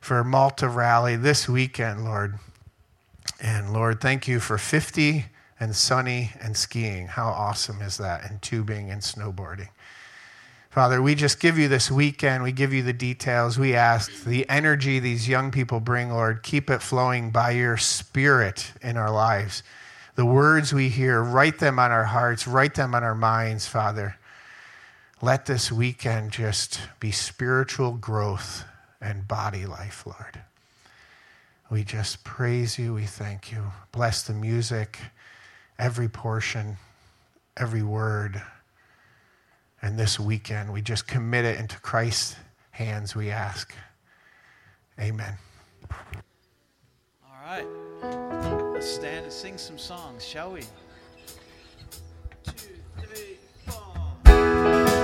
for Malta Rally this weekend, Lord. And Lord, thank you for 50 and sunny and skiing. How awesome is that? And tubing and snowboarding. Father, we just give you this weekend. We give you the details. We ask the energy these young people bring, Lord, keep it flowing by your Spirit in our lives. The words we hear, write them on our hearts, write them on our minds, Father. Let this weekend just be spiritual growth and body life, Lord. We just praise you. We thank you. Bless the music, every portion, every word. And this weekend, we just commit it into Christ's hands, we ask. Amen. All right. Let's stand and sing some songs, shall we? 2, 3, 4.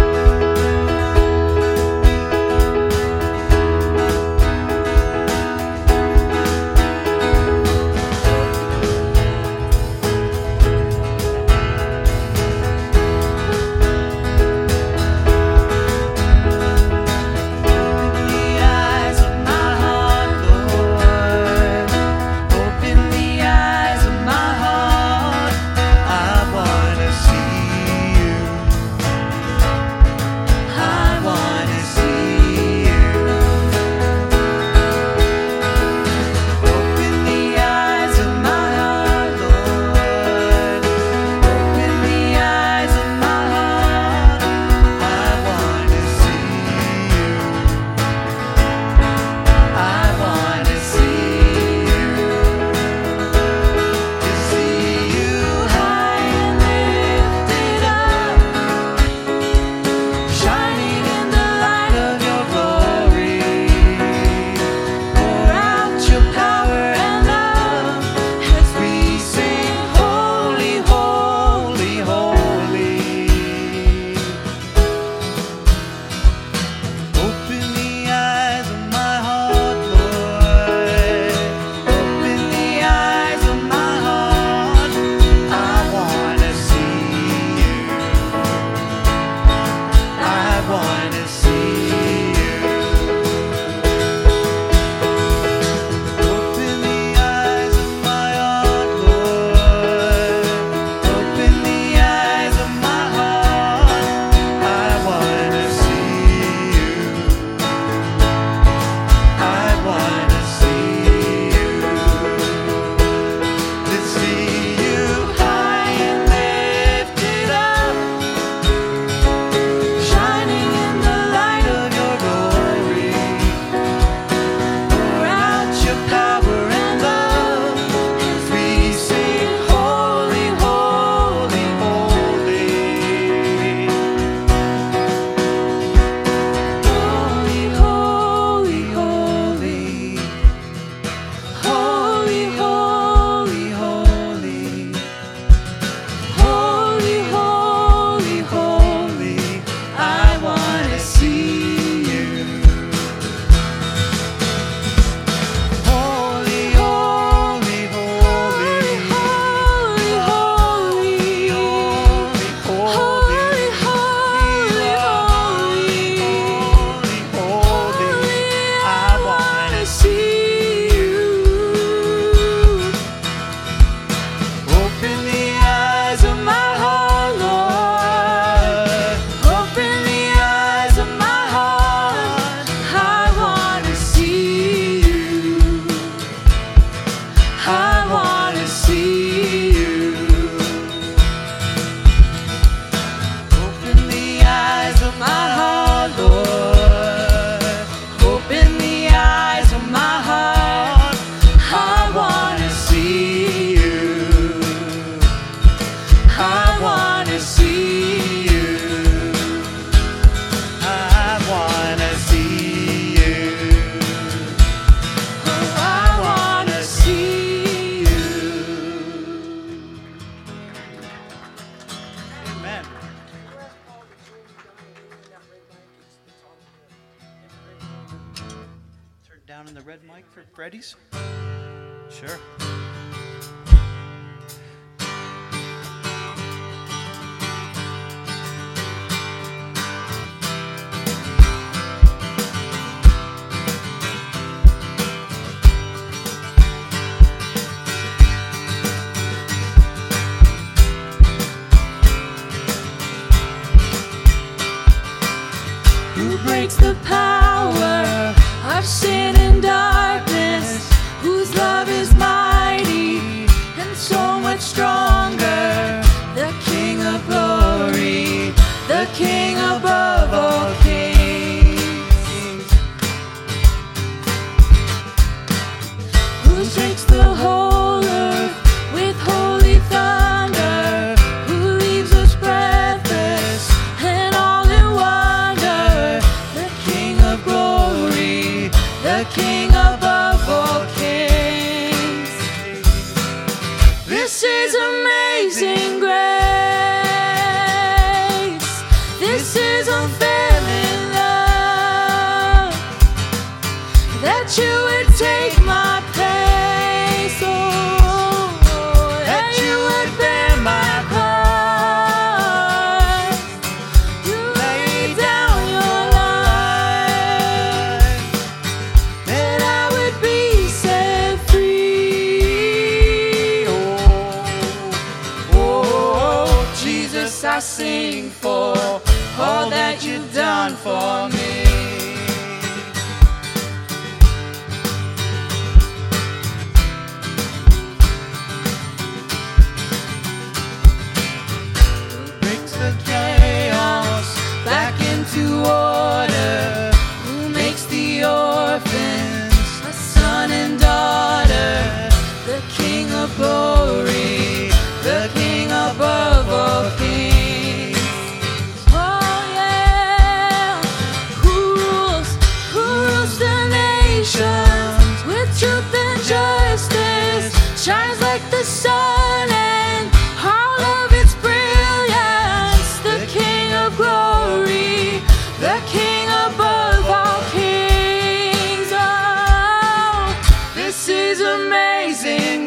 Down in the red mic for Freddy's? Sure. the whole earth with holy thunder, who leaves us breathless and all in wonder. The King of glory, the King above all kings. This is amazing grace. This is unfailing love, that you would take my place, oh, that you would bear my cross. You laid down your life, that I would be set free. Oh, Jesus, I sing for all that you've done for me. Breaks the chaos back into order, who makes the orphans a son and daughter. The King of glory, the King above all kings. Oh yeah, who rules the nations with truth and justice, shines like the sun and all of its brilliance. The King of glory, the King above all kings. Oh, this is amazing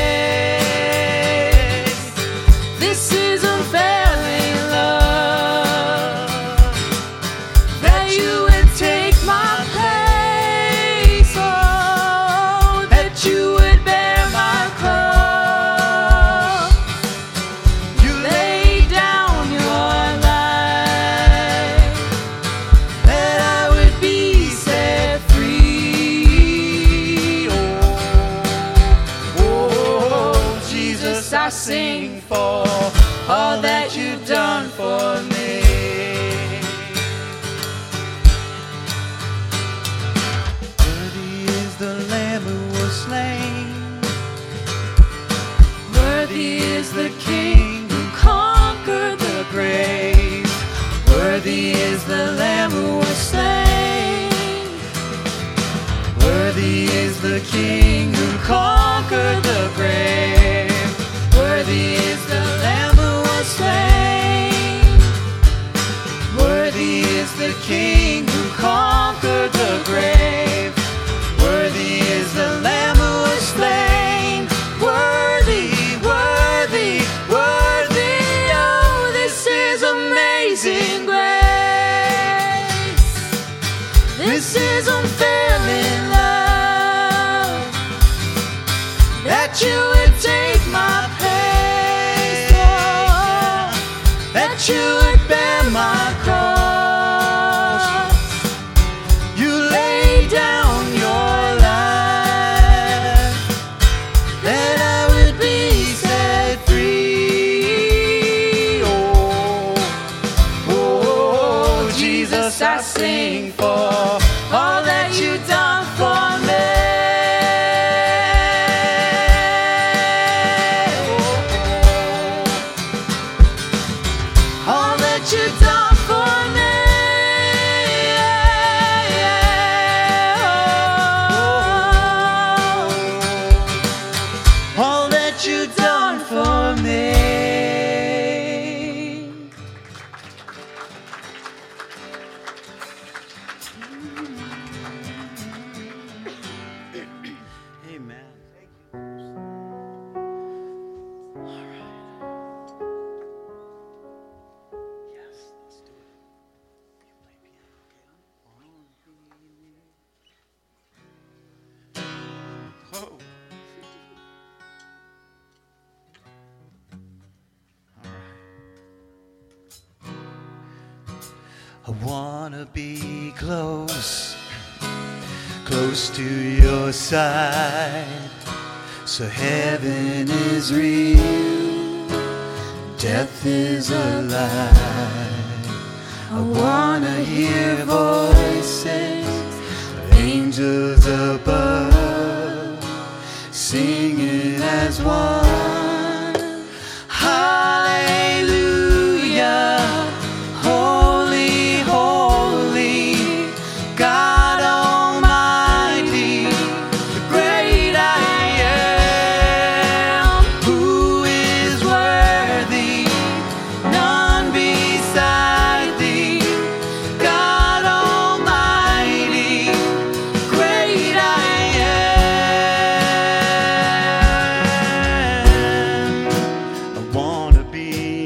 grace. This is unfailing love, that you would take my place, oh, that you would bear my cross. You laid down your life, that I would be set free. Oh, Jesus, I sing for all that you've done for me. Worthy is the Lamb who was slain. Worthy is the King who conquered the grave. Worthy is the Lamb who was slain. Worthy is the King who conquered the grave. Worthy is the Lamb who was slain. Worthy is the King who conquered the grave. Worthy is the Lamb who was slain. Worthy, worthy, worthy. Oh, this is amazing grace. This is unfailing love, that you would take my place, oh, that you would bear my cross. You laid down your life, that I would be set free. Oh, Jesus, I sing for all that you've done for me. All that you've done for me. All that you've done for me. Amen. All right. Yes, let's do it. You play piano, okay? Whoa. All right. I wanna be close to your side, so heaven is real, death is a lie. I wanna hear voices of angels above, singing as one. Hallelujah, holy, holy, God Almighty, the great I am, who is worthy, none beside thee, God Almighty, great I am. I want to be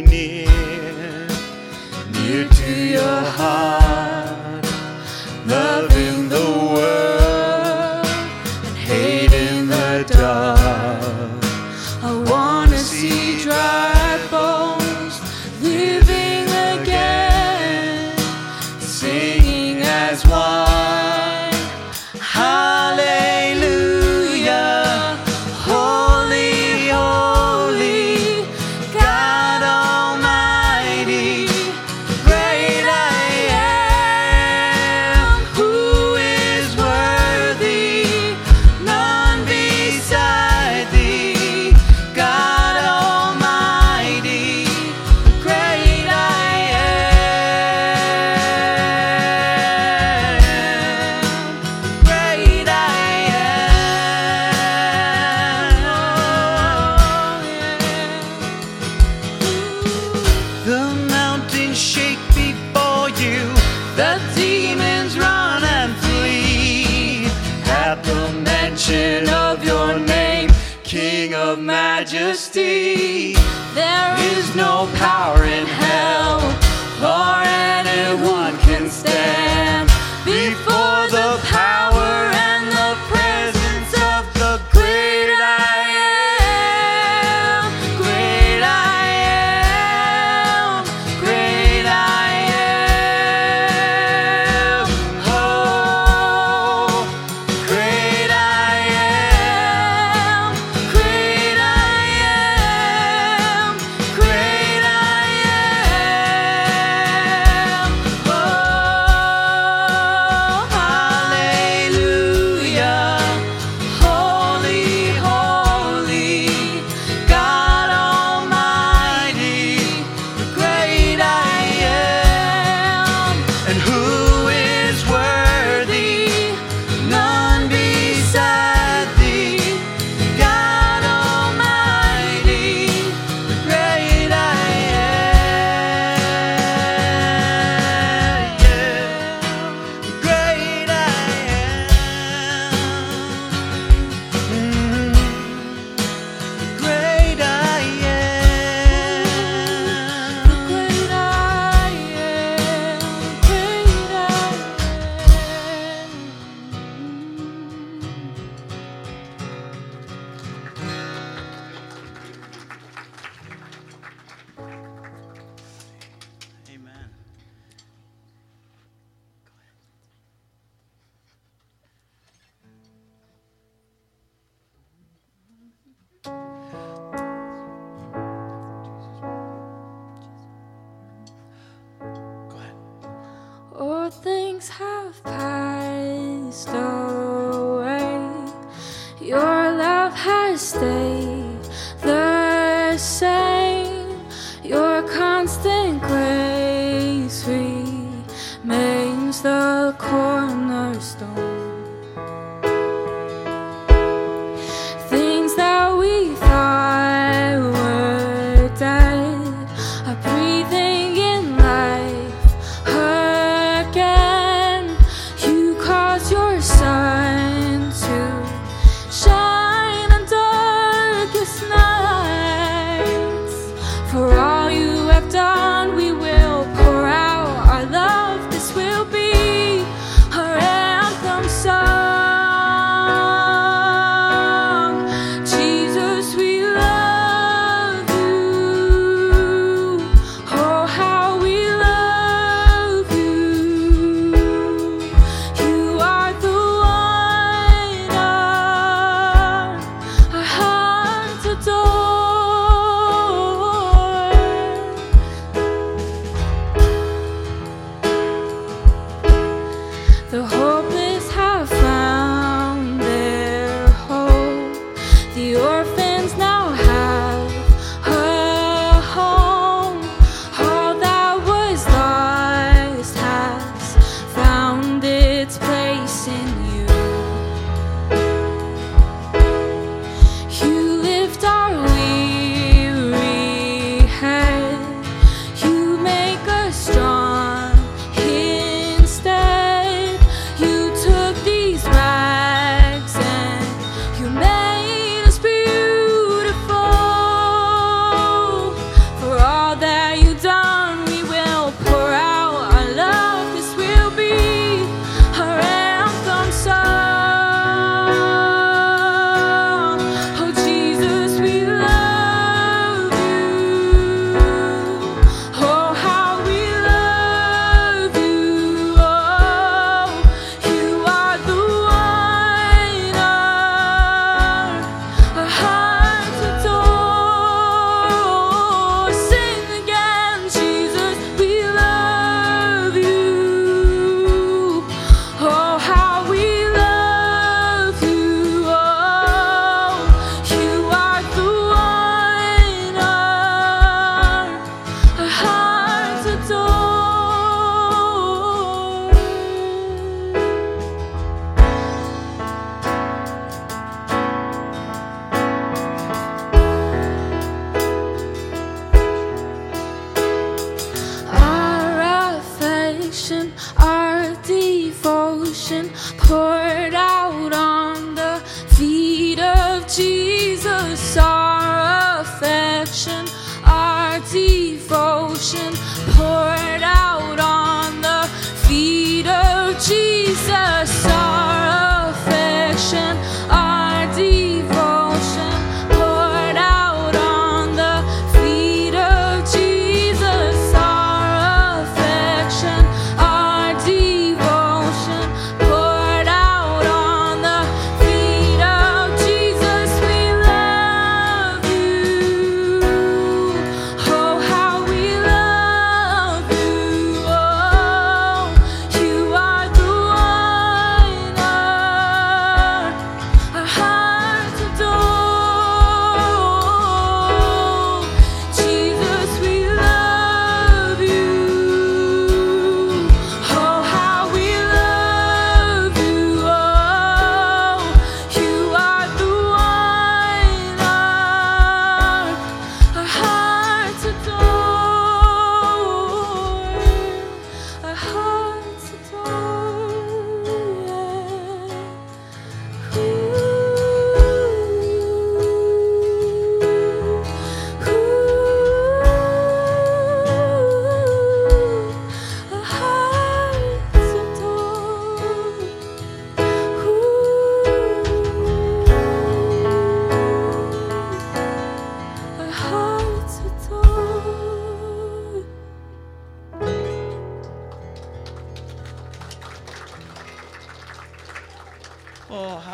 near to your heart, loving the world and hating the dark. I want to see dry bones living again, singing as one. Hallelujah, holy, holy, God Almighty, great I am, who is worthy, none beside thee, God Almighty, great I am, great I am. The mountains shake before you, the demons run and flee at the mention of your name, King of majesty. There is no power in hell or anyone can stand before the power and the presence of the great I am, great I am, great I am. Oh, great I am, great I am, great I am. Oh, hallelujah, holy, holy, God Almighty, the great I am, and who is worthy, none beside thee, God Almighty, the great I am, the great I am, the great I am, the great I am, great I Amen. Go ahead. All things have passed away. Your love has stayed the same. Your constant grace remains the cornerstone. Things that we thought were dead are breathing in life again. You caused your son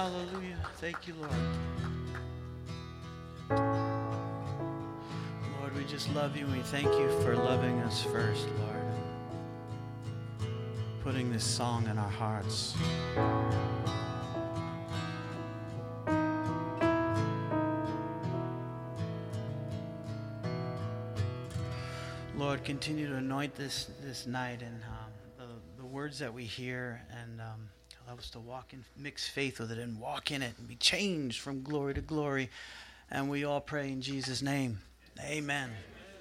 Hallelujah. Thank you, Lord. Lord, we just love you and we thank you for loving us first, Lord. Putting this song in our hearts. Lord, continue to anoint this night and the words that we hear, and allow us to walk in, mix faith with it and walk in it and be changed from glory to glory. And we all pray in Jesus' name. Amen.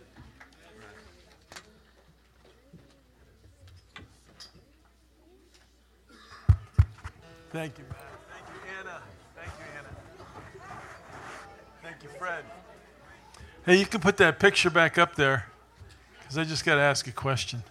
Thank you, Matt. Thank you, Anna. Thank you, Anna. Thank you, Fred. Hey, you can put that picture back up there, because I just got to ask a question.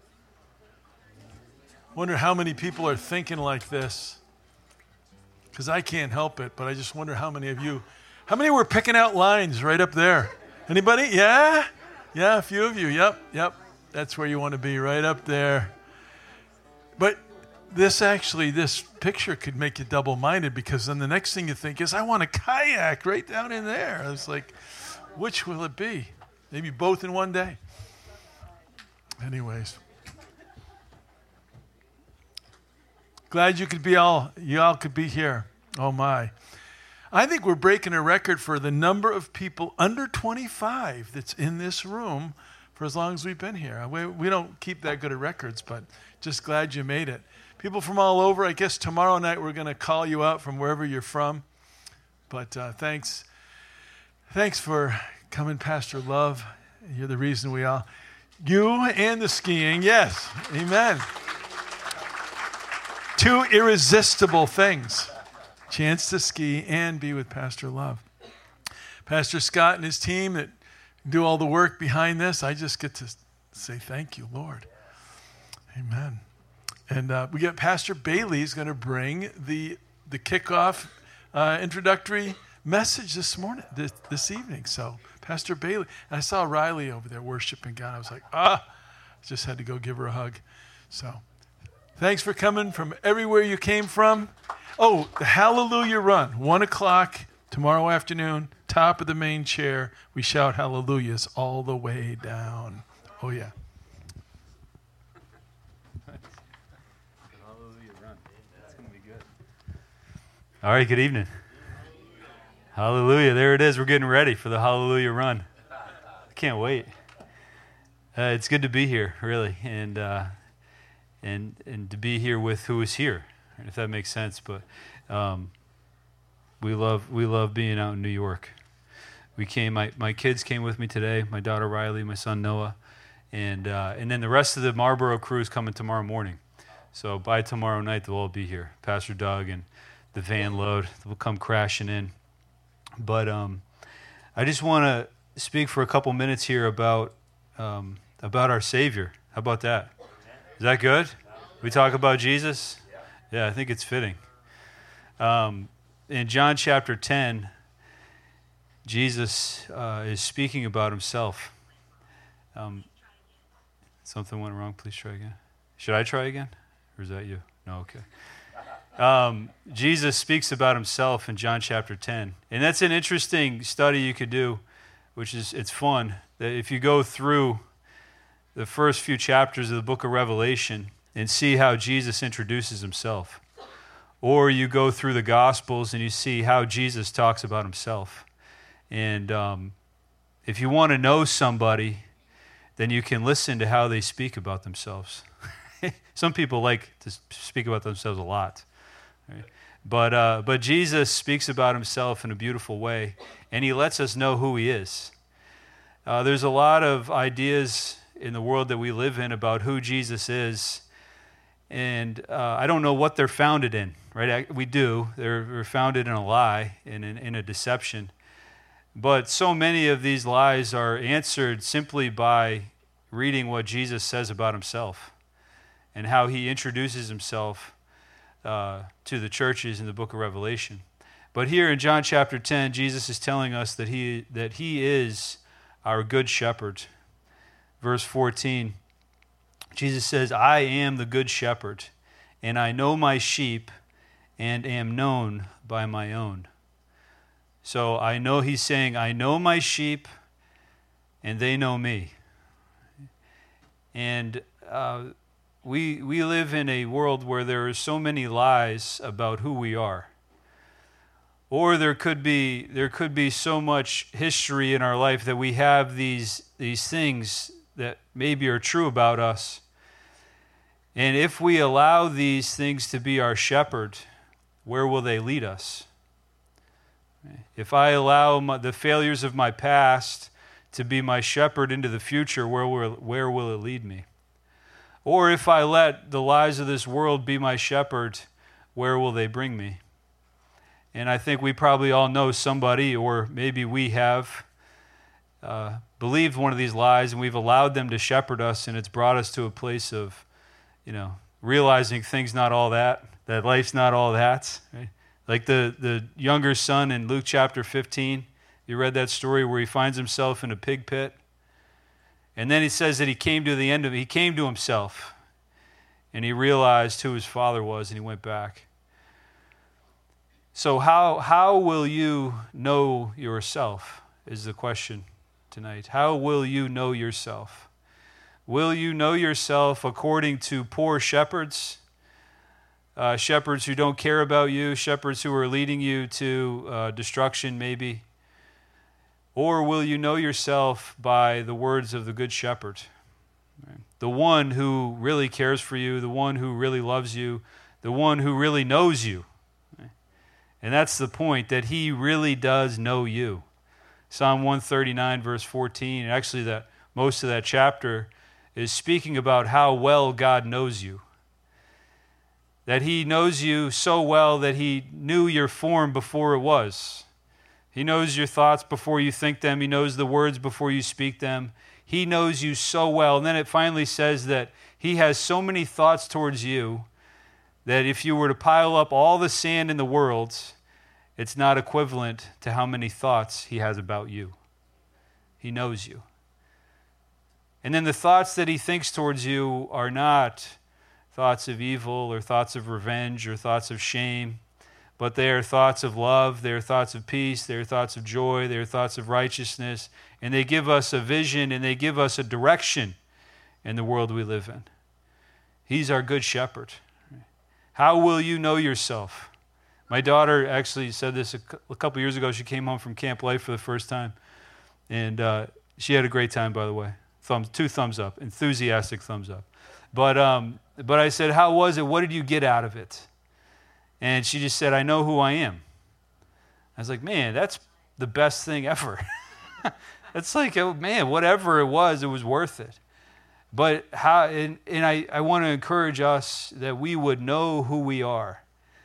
Wonder how many people are thinking like this, because I can't help it, but I just wonder how many were picking out lines right up there? Anybody? Yeah? Yeah, a few of you. Yep. That's where you want to be, right up there. But this picture could make you double-minded, because then the next thing you think is, I want a kayak right down in there. It's like, which will it be? Maybe both in one day. Anyways. Glad you all could be here. Oh my. I think we're breaking a record for the number of people under 25 that's in this room for as long as we've been here. We don't keep that good of records, but just glad you made it. People from all over. I guess tomorrow night we're going to call you out from wherever you're from. But thanks for coming, Pastor Love. You're the reason you and the skiing. Yes, amen. Two irresistible things. Chance to ski and be with Pastor Love. Pastor Scott and his team that do all the work behind this, I just get to say thank you, Lord. Amen. And we got Pastor Bailey's going to bring the kickoff introductory message this morning, this evening. So Pastor Bailey, and I saw Riley over there worshiping God. I was like, just had to go give her a hug. So thanks for coming from everywhere you came from. Oh, the Hallelujah Run, 1 o'clock tomorrow afternoon, top of the main chair. We shout hallelujahs all the way down. Oh, yeah. All right, good evening. Hallelujah. There it is. We're getting ready for the Hallelujah Run. I can't wait. It's good to be here, really, and to be here with who is here, if that makes sense. But we love being out in New York. We came. My kids came with me today. My daughter Riley, my son Noah, and then the rest of the Marlboro crew is coming tomorrow morning. So by tomorrow night, they'll all be here. Pastor Doug and the van load will come crashing in. But I just want to speak for a couple minutes here about our Savior. How about that? Is that good? We talk about Jesus? Yeah, I think it's fitting. In John chapter 10, Jesus is speaking about himself. Something went wrong. Please try again. Should I try again? Or is that you? No, okay. Jesus speaks about himself in John chapter 10. And that's an interesting study you could do, it's fun. That if you go through the first few chapters of the book of Revelation and see how Jesus introduces himself, or you go through the Gospels and you see how Jesus talks about himself. And if you want to know somebody, then you can listen to how they speak about themselves. Some people like to speak about themselves a lot. Right? But Jesus speaks about himself in a beautiful way, and he lets us know who he is. There's a lot of ideas in the world that we live in about who Jesus is, and I don't know what they're founded in. Right? We do. They're founded in a lie, in a deception. But so many of these lies are answered simply by reading what Jesus says about himself and how he introduces himself to the churches in the book of Revelation. But here in John chapter 10, Jesus is telling us that he is our good shepherd. Verse 14, Jesus says, I am the good shepherd, and I know my sheep, and am known by my own. So I know he's saying, I know my sheep, and they know me. And we live in a world where there are so many lies about who we are. Or there could be so much history in our life that we have these things that maybe are true about us. And if we allow these things to be our shepherd, where will they lead us? If I allow the failures of my past to be my shepherd into the future, where will it lead me? Or if I let the lies of this world be my shepherd, where will they bring me? And I think we probably all know somebody, or maybe we have believed one of these lies, and we've allowed them to shepherd us, and it's brought us to a place of, realizing things not all that life's not all that. Right? Like the younger son in Luke chapter 15. You read that story where he finds himself in a pig pit. And then he says that he came to himself, and he realized who his father was, and he went back. So how will you know yourself is the question tonight. How will you know yourself? Will you know yourself according to poor shepherds? Shepherds who don't care about you, shepherds who are leading you to destruction maybe? Or will you know yourself by the words of the Good Shepherd? The one who really cares for you, the one who really loves you, the one who really knows you. And that's the point, that he really does know you. Psalm 139, verse 14, and actually most of that chapter is speaking about how well God knows you. That he knows you so well that he knew your form before it was. He knows your thoughts before you think them. He knows the words before you speak them. He knows you so well. And then it finally says that he has so many thoughts towards you that if you were to pile up all the sand in the world, it's not equivalent to how many thoughts he has about you. He knows you. And then the thoughts that he thinks towards you are not thoughts of evil or thoughts of revenge or thoughts of shame, but they are thoughts of love, they are thoughts of peace, they are thoughts of joy, they are thoughts of righteousness, and they give us a vision and they give us a direction in the world we live in. He's our good shepherd. How will you know yourself? My daughter actually said this a couple years ago. She came home from Camp Life for the first time, and she had a great time, by the way. Two thumbs up, enthusiastic thumbs up. But I said, how was it? What did you get out of it? And she just said, I know who I am. I was like, man, that's the best thing ever. It's like, oh, man, whatever it was worth it. But I want to encourage us that we would know who we are.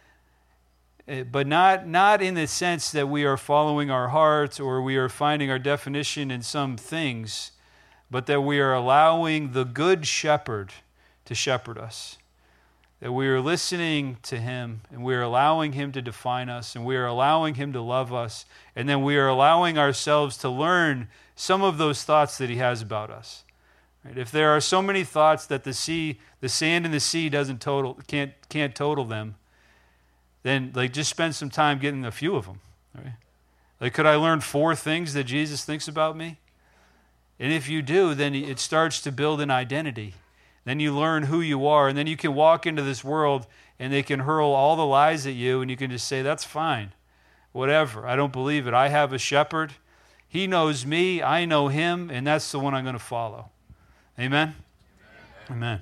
But not in the sense that we are following our hearts or we are finding our definition in some things, but that we are allowing the Good Shepherd to shepherd us. That we are listening to him, and we are allowing him to define us, and we are allowing him to love us, and then we are allowing ourselves to learn some of those thoughts that he has about us. Right? If there are so many thoughts that the sand in the sea can't total them, then just spend some time getting a few of them. Right? Could I learn 4 things that Jesus thinks about me? And if you do, then it starts to build an identity. Then you learn who you are, and then you can walk into this world and they can hurl all the lies at you, and you can just say, that's fine, whatever, I don't believe it. I have a shepherd. He knows me, I know him, and that's the one I'm going to follow. Amen? Amen.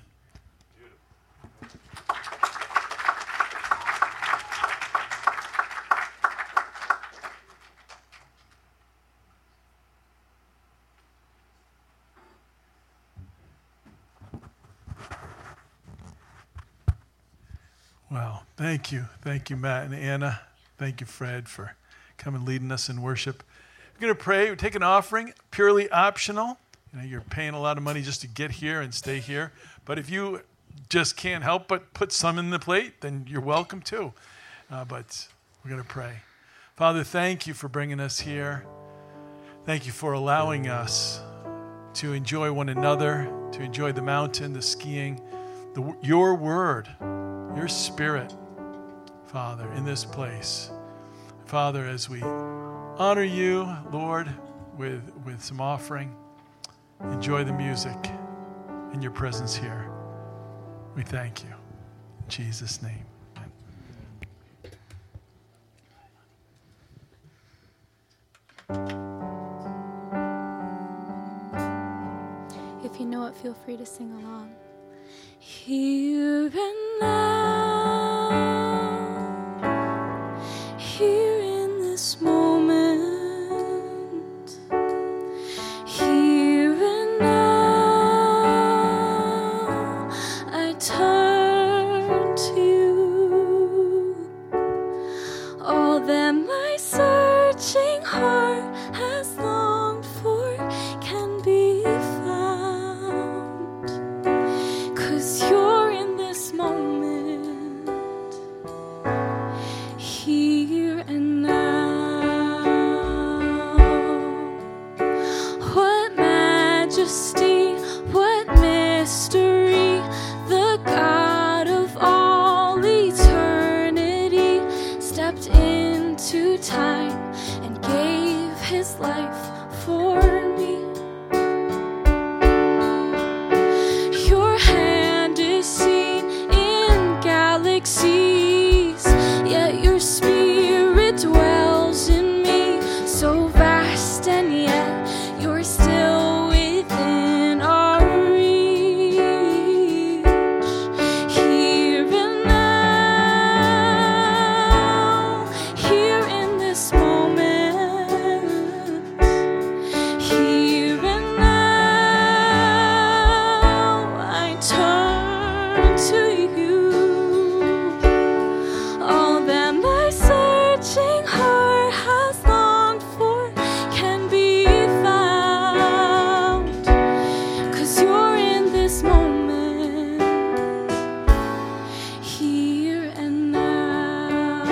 Wow. Thank you. Thank you, Matt and Anna. Thank you, Fred, for coming leading us in worship. We're going to pray. We take an offering, purely optional. You're paying a lot of money just to get here and stay here. But if you just can't help but put some in the plate, then you're welcome too. But we're going to pray. Father, thank you for bringing us here. Thank you for allowing us to enjoy one another, to enjoy the mountain, the skiing, your word, your spirit. Father, in this place. Father, as we honor you, Lord, with some offering, enjoy the music in your presence here. We thank you. In Jesus' name. If you know it, feel free to sing along. Here and now, here in this moment, here and now, I turn to you. All that my searching heart has longed for can be found, 'cause you're in this moment, here and now. What majesty, what mystery, the God of all eternity stepped into time and gave his life for me. Your hand is seen in galaxies, yet your spirit dwells in me. So vast and yet you're still within our reach. Here and now, here in this moment, here and now, I turn to you. All that my searching heart has longed for can be found, 'cause you're in this moment, here and now.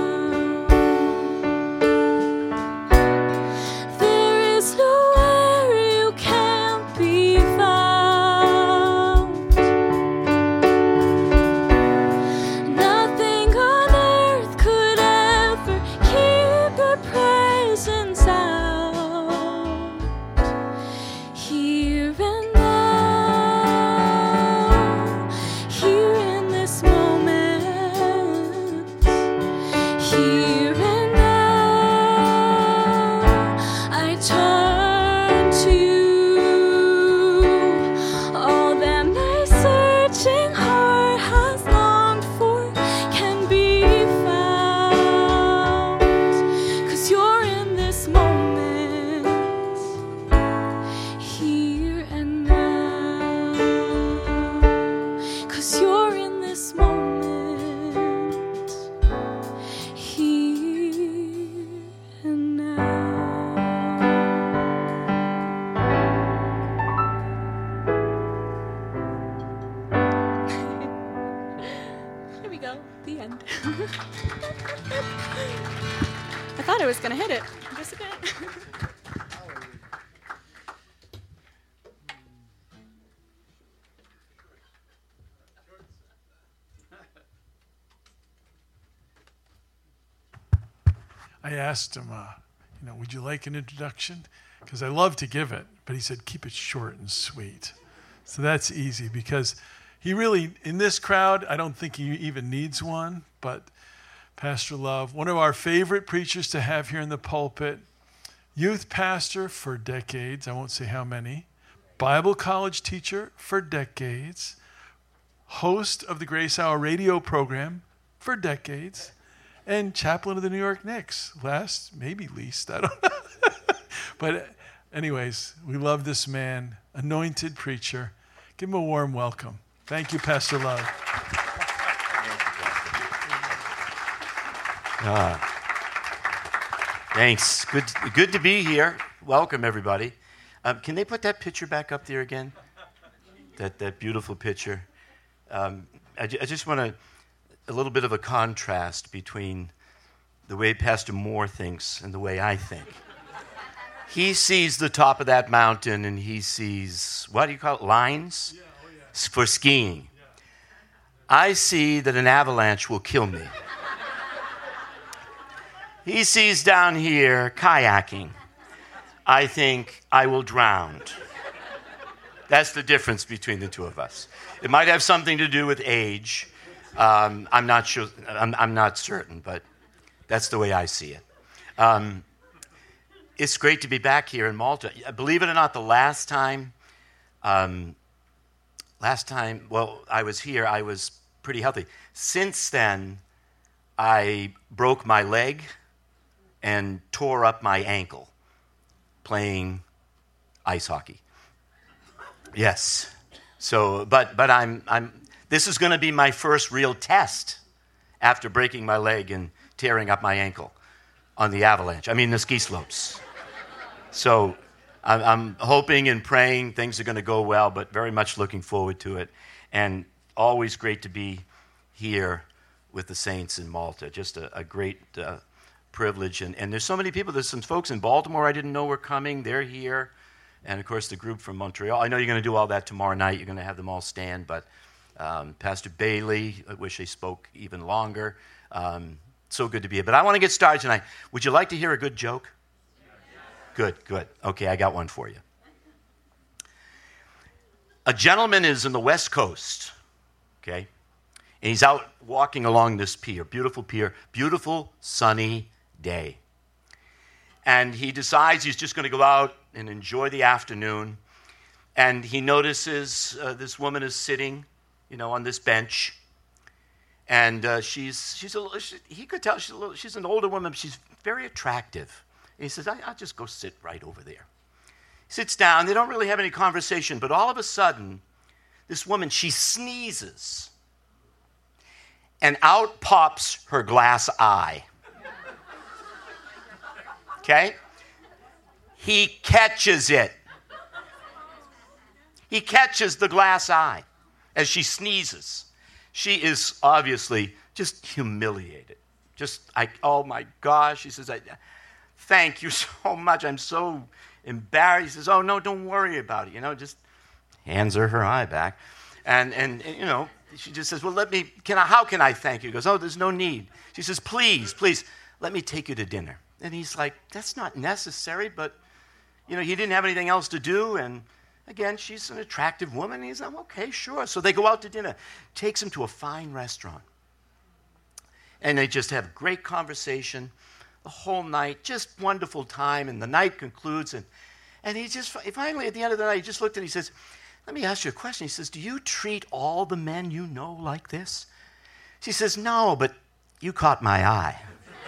There is nowhere you can't be found. Nothing on earth could ever keep your presence out. Here and now, here in this moment, here and now, I turn to you. All that my searching heart has longed for can be found, 'cause you're in this moment, here and now. 'Cause you're in this moment, here and now. Here we go, the end. I thought I was gonna hit it. I guess I didn't. I asked him, would you like an introduction? Because I love to give it, but he said, keep it short and sweet. So that's easy, because he really, in this crowd, I don't think he even needs one, but Pastor Love, one of our favorite preachers to have here in the pulpit, youth pastor for decades, I won't say how many, Bible college teacher for decades, host of the Grace Hour radio program for decades, and chaplain of the New York Knicks, last, maybe least, I don't know. But anyways, we love this man, anointed preacher. Give him a warm welcome. Thank you, Pastor Love. Thanks. Good to be here. Welcome, everybody. Can they put that picture back up there again? That beautiful picture. I just want a little bit of a contrast between the way Pastor Moore thinks and the way I think. He sees the top of that mountain and he sees, what do you call it, lines? For skiing. I see that an avalanche will kill me. He sees down here kayaking. I think I will drown. That's the difference between the two of us. It might have something to do with age. I'm not sure. I'm not certain, but that's the way I see it. It's great to be back here in Malta. Believe it or not, the last time I was here, I was pretty healthy. Since then, I broke my leg and tore up my ankle playing ice hockey. Yes. So, but I'm. This is going to be my first real test after breaking my leg and tearing up my ankle on the ski slopes. So, I'm hoping and praying things are going to go well, but very much looking forward to it. And always great to be here with the saints in Malta. Just a great privilege. And there's so many people. There's some folks in Baltimore I didn't know were coming. They're here. And, of course, the group from Montreal. I know you're going to do all that tomorrow night. You're going to have them all stand. But Pastor Bailey, I wish they spoke even longer. So good to be here. But I want to get started tonight. Would you like to hear a good joke? Good. Okay, I got one for you. A gentleman is in the West Coast, okay? And he's out walking along this pier, beautiful sunny day. And he decides he's just going to go out and enjoy the afternoon. And he notices this woman is sitting, on this bench. And he could tell she's an older woman, but she's very attractive. And he says, I'll just go sit right over there. He sits down. They don't really have any conversation, but all of a sudden, this woman, she sneezes. And out pops her glass eye. Okay? He catches it. He catches the glass eye as she sneezes. She is obviously just humiliated. Oh my gosh. She says, thank you so much. I'm so embarrassed. He says, oh no, don't worry about it. Just hands her eye back. And she just says, well, how can I thank you? He goes, oh, there's no need. She says, please, let me take you to dinner. And he's like, that's not necessary, but, he didn't have anything else to do. And again, she's an attractive woman. And he's like, okay, sure. So they go out to dinner, takes him to a fine restaurant. And they just have great conversation the whole night, just wonderful time. And the night concludes. And he just, finally, at the end of the night, he just looked at her. He says, let me ask you a question. He says, do you treat all the men you know like this? She says, no, but you caught my eye.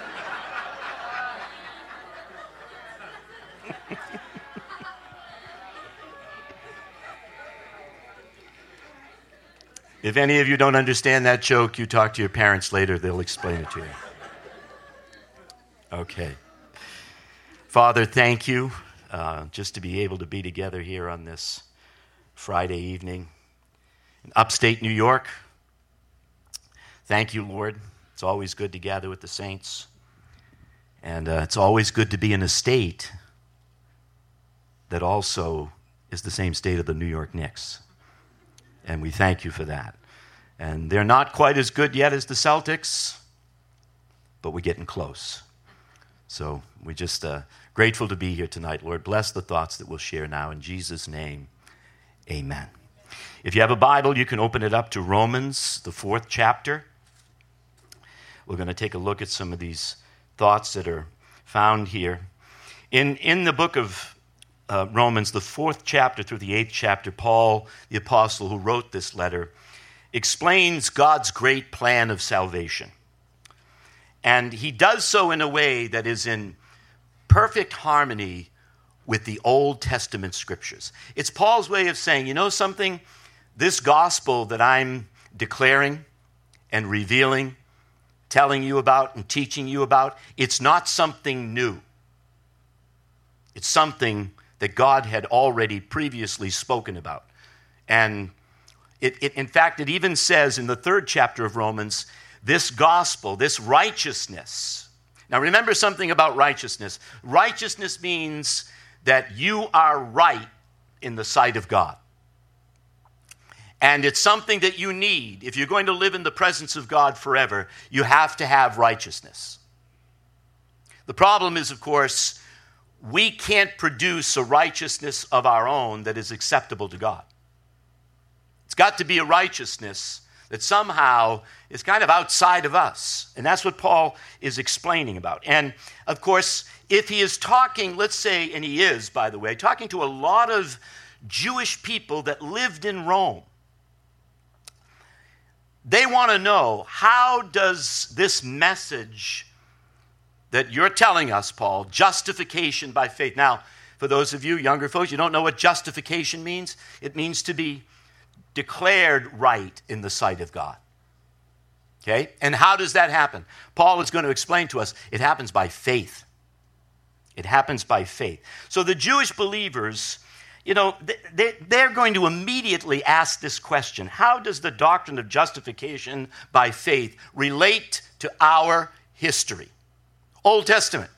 If any of you don't understand that joke, you talk to your parents later. They'll explain it to you. Okay. Father, thank you just to be able to be together here on this Friday evening in upstate New York. Thank you, Lord. It's always good to gather with the saints. And it's always good to be in a state that also is the same state of the New York Knicks. And we thank you for that. And they're not quite as good yet as the Celtics, but we're getting close. So we're just grateful to be here tonight. Lord, bless the thoughts that we'll share now. In Jesus' name, amen. If you have a Bible, you can open it up to Romans, the 4th chapter. We're going to take a look at some of these thoughts that are found here. In the book of Romans, the 4th chapter through the 8th chapter, Paul, the apostle who wrote this letter, explains God's great plan of salvation. And he does so in a way that is in perfect harmony with the Old Testament scriptures. It's Paul's way of saying, you know something? This gospel that I'm declaring and revealing, telling you about and teaching you about, it's not something new. It's something that God had already previously spoken about. And in fact, it even says in the 3rd chapter of Romans, this gospel, this righteousness. Now remember something about righteousness. Righteousness means that you are right in the sight of God. And it's something that you need. If you're going to live in the presence of God forever, you have to have righteousness. The problem is, of course, we can't produce a righteousness of our own that is acceptable to God. It's got to be a righteousness that somehow is kind of outside of us. And that's what Paul is explaining about. And, of course, if he is talking, let's say, and he is, by the way, talking to a lot of Jewish people that lived in Rome, they want to know, how does this message that you're telling us, Paul, justification by faith. Now, for those of you younger folks, you don't know what justification means? It means to be declared right in the sight of God. Okay? And how does that happen? Paul is going to explain to us, it happens by faith. It happens by faith. So the Jewish believers, they're going to immediately ask this question: how does the doctrine of justification by faith relate to our history? Old Testament,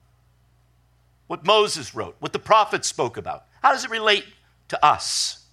what Moses wrote, what the prophets spoke about. How does it relate to us?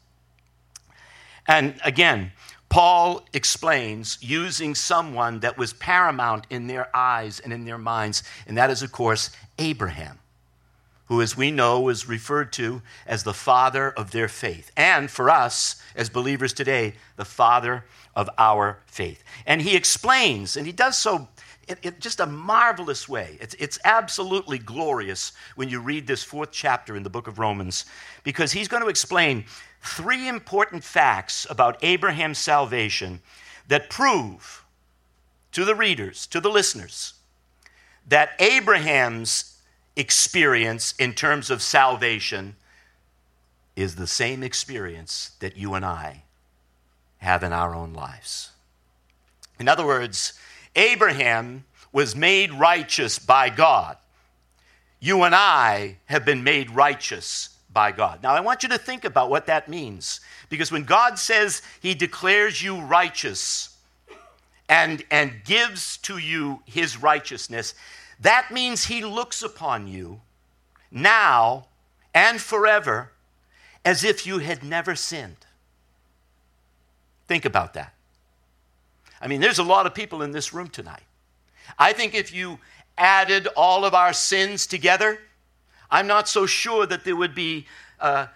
And again, Paul explains using someone that was paramount in their eyes and in their minds, and that is, of course, Abraham, who, as we know, is referred to as the father of their faith. And for us, as believers today, the father of our faith. And he explains, and he does so in just a marvelous way. It's absolutely glorious when you read this 4th chapter in the book of Romans, because he's going to explain 3 important facts about Abraham's salvation that prove to the readers, to the listeners, that Abraham's experience in terms of salvation is the same experience that you and I have in our own lives. In other words, Abraham was made righteous by God. You and I have been made righteous by God. Now, I want you to think about what that means, because when God says he declares you righteous and gives to you his righteousness, that means he looks upon you now and forever as if you had never sinned. Think about that. I mean, there's a lot of people in this room tonight. I think if you added all of our sins together, I'm not so sure that there would be an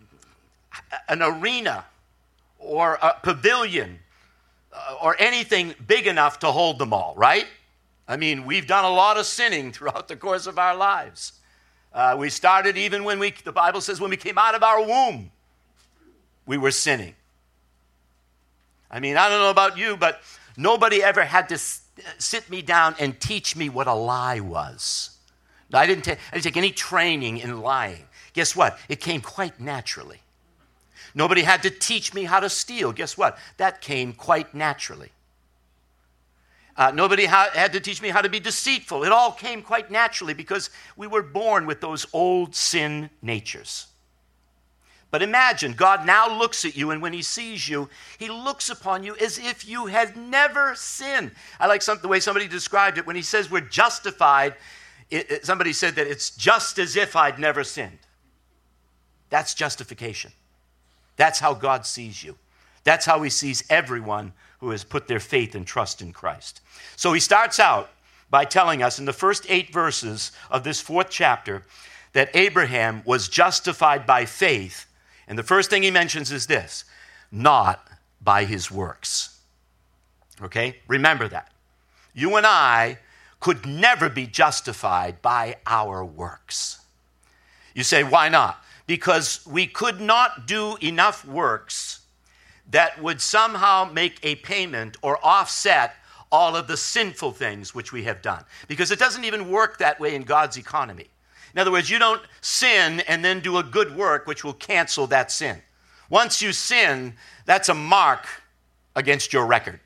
arena or a pavilion or anything big enough to hold them all, right? I mean, we've done a lot of sinning throughout the course of our lives. We started even when the Bible says, when we came out of our womb, we were sinning. I mean, I don't know about you, but nobody ever had to sit me down and teach me what a lie was. I didn't take any training in lying. Guess what? It came quite naturally. Nobody had to teach me how to steal. Guess what? That came quite naturally. Nobody had to teach me how to be deceitful. It all came quite naturally because we were born with those old sin natures. But imagine, God now looks at you, and when he sees you, he looks upon you as if you had never sinned. I like the way somebody described it when he says we're justified. Somebody said that it's just as if I'd never sinned. That's justification. That's how God sees you. That's how he sees everyone who has put their faith and trust in Christ. So he starts out by telling us in the first 8 verses of this 4th chapter that Abraham was justified by faith. And the first thing he mentions is this: not by his works. Okay? Remember that. You and I could never be justified by our works. You say, why not? Because we could not do enough works that would somehow make a payment or offset all of the sinful things which we have done. Because it doesn't even work that way in God's economy. In other words, you don't sin and then do a good work which will cancel that sin. Once you sin, that's a mark against your record.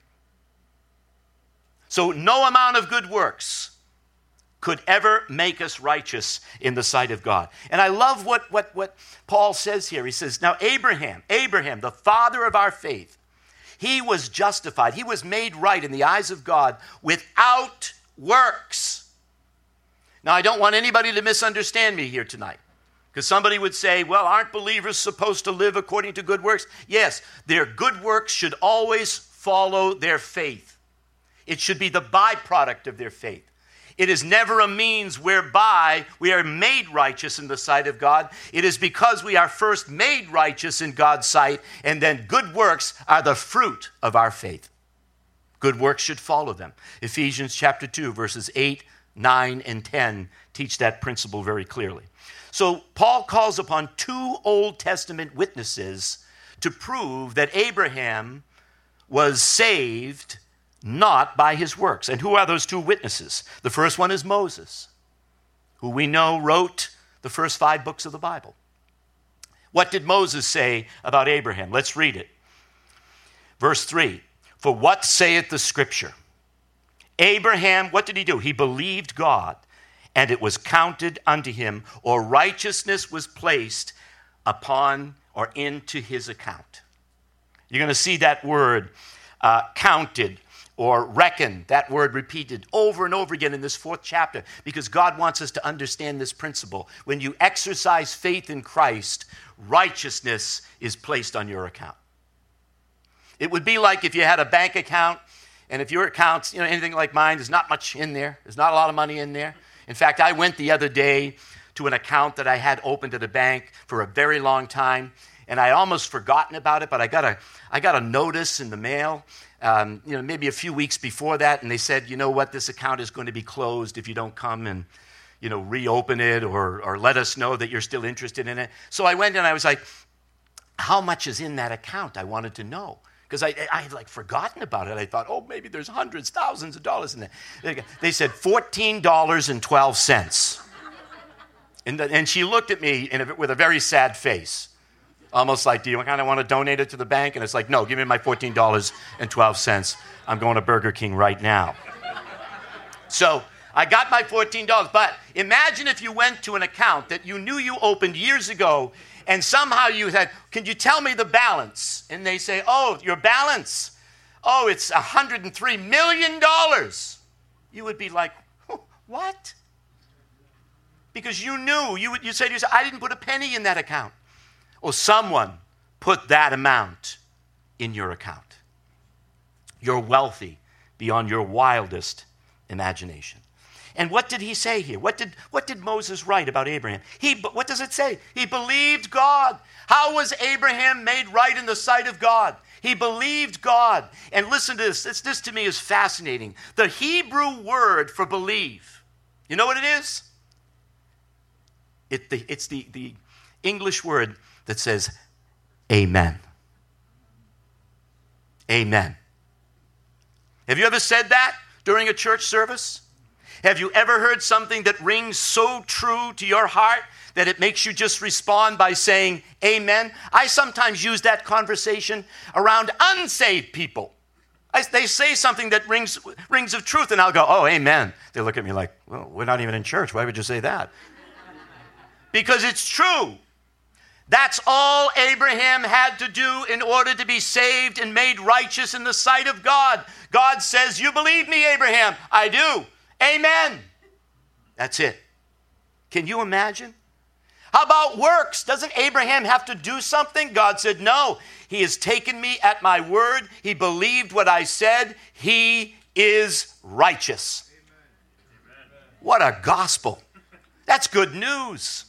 So no amount of good works could ever make us righteous in the sight of God. And I love what Paul says here. He says, now Abraham, the father of our faith, he was justified. He was made right in the eyes of God without works. Now, I don't want anybody to misunderstand me here tonight, because somebody would say, well, aren't believers supposed to live according to good works? Yes, their good works should always follow their faith. It should be the byproduct of their faith. It is never a means whereby we are made righteous in the sight of God. It is because we are first made righteous in God's sight, and then good works are the fruit of our faith. Good works should follow them. Ephesians chapter 2, verses 8, 9, and 10 teach that principle very clearly. So Paul calls upon two Old Testament witnesses to prove that Abraham was saved not by his works. And who are those two witnesses? The first one is Moses, who we know wrote the first 5 books of the Bible. What did Moses say about Abraham? Let's read it. Verse 3, for what saith the scripture? Abraham, what did he do? He believed God, and it was counted unto him, or righteousness was placed upon or into his account. You're going to see that word counted or reckoned, that word repeated over and over again in this 4th chapter, because God wants us to understand this principle. When you exercise faith in Christ, righteousness is placed on your account. It would be like if you had a bank account, and if your account's, anything like mine, there's not much in there. There's not a lot of money in there. In fact, I went the other day to an account that I had opened at a bank for a very long time, and I had almost forgotten about it, but I got a notice in the mail, maybe a few weeks before that, and they said, you know what, this account is going to be closed if you don't come and, reopen it or let us know that you're still interested in it. So I went and I was like, how much is in that account? I wanted to know. Because I had forgotten about it. I thought, maybe there's hundreds, thousands of dollars in there. They said $14.12. And she looked at me with a very sad face. Almost like, do you kind of want to donate it to the bank? And it's like, no, give me my $14.12. I'm going to Burger King right now. So I got my $14. But imagine if you went to an account that you knew you opened years ago, and somehow you said, can you tell me the balance? And they say, your balance? It's $103 million. You would be like, what? Because you knew, you said to yourself, I didn't put a penny in that account. Or someone put that amount in your account. You're wealthy beyond your wildest imagination. And what did he say here? What did Moses write about Abraham? What does it say? He believed God. How was Abraham made right in the sight of God? He believed God. And listen to this. This to me is fascinating. The Hebrew word for believe, you know what it is? It's the English word that says amen. Amen. Have you ever said that during a church service? Have you ever heard something that rings so true to your heart that it makes you just respond by saying amen? I sometimes use that conversation around unsaved people. They say something that rings of truth, and I'll go, amen. They look at me like, well, we're not even in church. Why would you say that? Because it's true. That's all Abraham had to do in order to be saved and made righteous in the sight of God. God says, you believe me, Abraham? I do. Amen. That's it. Can you imagine? How about works? Doesn't Abraham have to do something? God said, no. He has taken me at my word. He believed what I said. He is righteous. Amen. What a gospel. That's good news.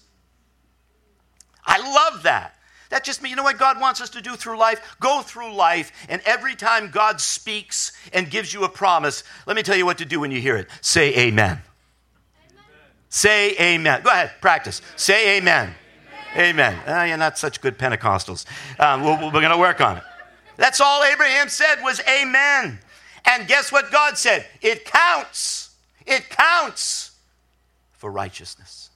I love that. That just means, you know what God wants us to do through life? Go through life, and every time God speaks and gives you a promise, let me tell you what to do when you hear it. Say amen. Amen. Say amen. Go ahead, practice. Say amen. Amen. You're not such good Pentecostals. We're going to work on it. That's all Abraham said was amen. And guess what God said? It counts. It counts for righteousness.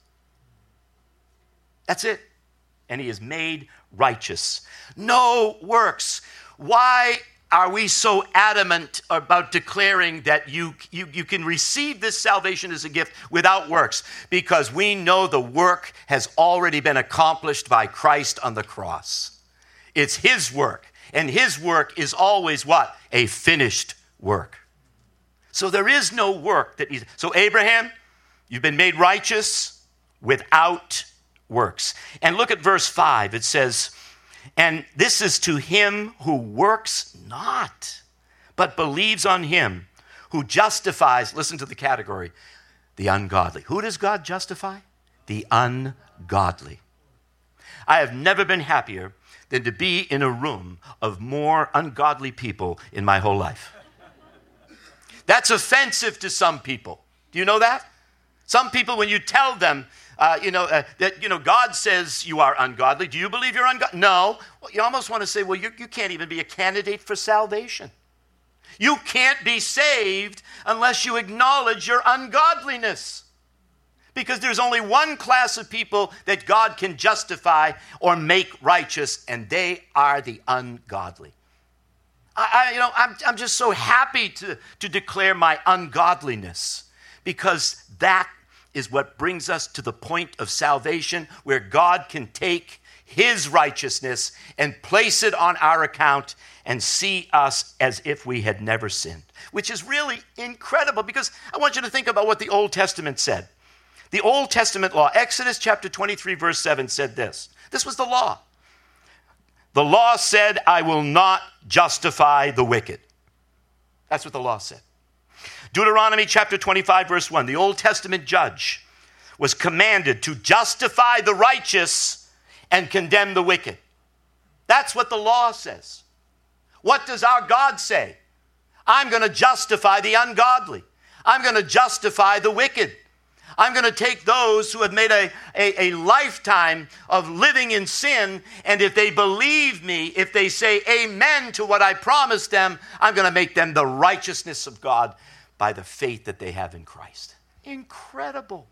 That's it. And he is made righteous. No works. Why are we so adamant about declaring that you can receive this salvation as a gift without works? Because we know the work has already been accomplished by Christ on the cross. It's his work. And his work is always what? A finished work. So there is no work that needs. So Abraham, you've been made righteous without works. And look at verse 5. It says, and this is to him who works not, but believes on him who justifies, listen to the category, the ungodly. Who does God justify? The ungodly. I have never been happier than to be in a room of more ungodly people in my whole life. That's offensive to some people. Do you know that? Some people, when you tell them, that God says you are ungodly, do you believe you're ungodly? No. Well, you almost want to say, well, you can't even be a candidate for salvation. You can't be saved unless you acknowledge your ungodliness. Because there's only one class of people that God can justify or make righteous, and they are the ungodly. I'm just so happy to declare my ungodliness, because that is what brings us to the point of salvation, where God can take his righteousness and place it on our account and see us as if we had never sinned, which is really incredible, because I want you to think about what the Old Testament said. The Old Testament law, Exodus chapter 23, verse 7 said this. This was the law. The law said, I will not justify the wicked. That's what the law said. Deuteronomy chapter 25, verse 1, the Old Testament judge was commanded to justify the righteous and condemn the wicked. That's what the law says. What does our God say? I'm going to justify the ungodly. I'm going to justify the wicked. I'm going to take those who have made a lifetime of living in sin, and if they believe me, if they say amen to what I promised them, I'm going to make them the righteousness of God by the faith that they have in Christ. Incredible.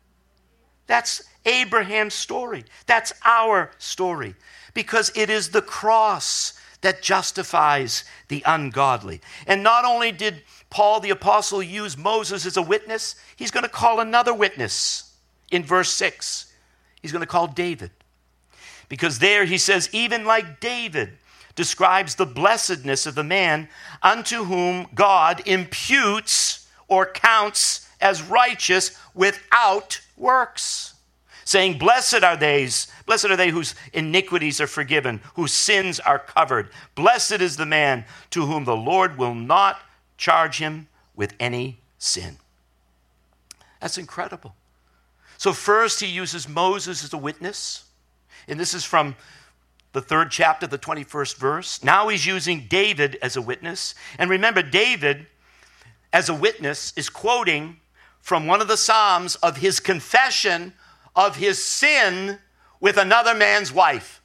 That's Abraham's story. That's our story, because it is the cross that justifies the ungodly. And not only did Paul the apostle use Moses as a witness, he's going to call another witness in verse 6. He's going to call David. Because there he says, even like David describes the blessedness of the man unto whom God imputes or counts as righteous without works, saying, blessed are they whose iniquities are forgiven, whose sins are covered. Blessed is the man to whom the Lord will not charge him with any sin. That's incredible. So first he uses Moses as a witness, and this is from the 3rd chapter, the 21st verse. Now he's using David as a witness. And remember, David, as a witness, is quoting from one of the Psalms of his confession of his sin with another man's wife.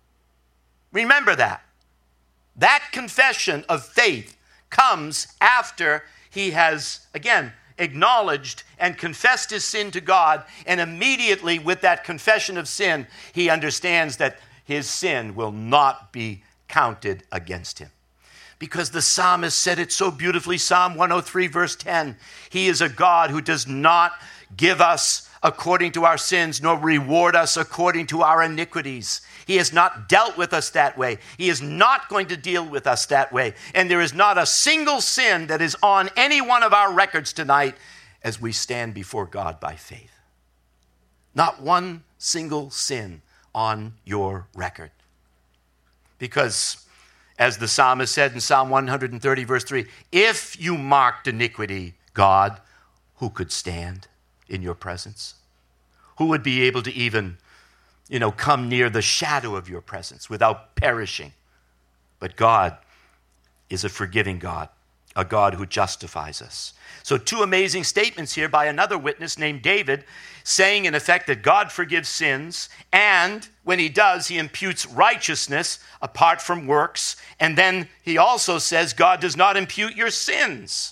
Remember that. That confession of faith comes after he has, again, acknowledged and confessed his sin to God, and immediately with that confession of sin, he understands that his sin will not be counted against him. Because the psalmist said it so beautifully, Psalm 103, verse 10, he is a God who does not give us according to our sins, nor reward us according to our iniquities. He has not dealt with us that way. He is not going to deal with us that way. And there is not a single sin that is on any one of our records tonight as we stand before God by faith. Not one single sin on your record. Because, as the psalmist said in Psalm 130, verse 3, if you marked iniquity, God, who could stand in your presence? Who would be able to even, come near the shadow of your presence without perishing? But God is a forgiving God, a God who justifies us. So 2 amazing statements here by another witness named David, saying in effect that God forgives sins, and when he does, he imputes righteousness apart from works. And then he also says God does not impute your sins,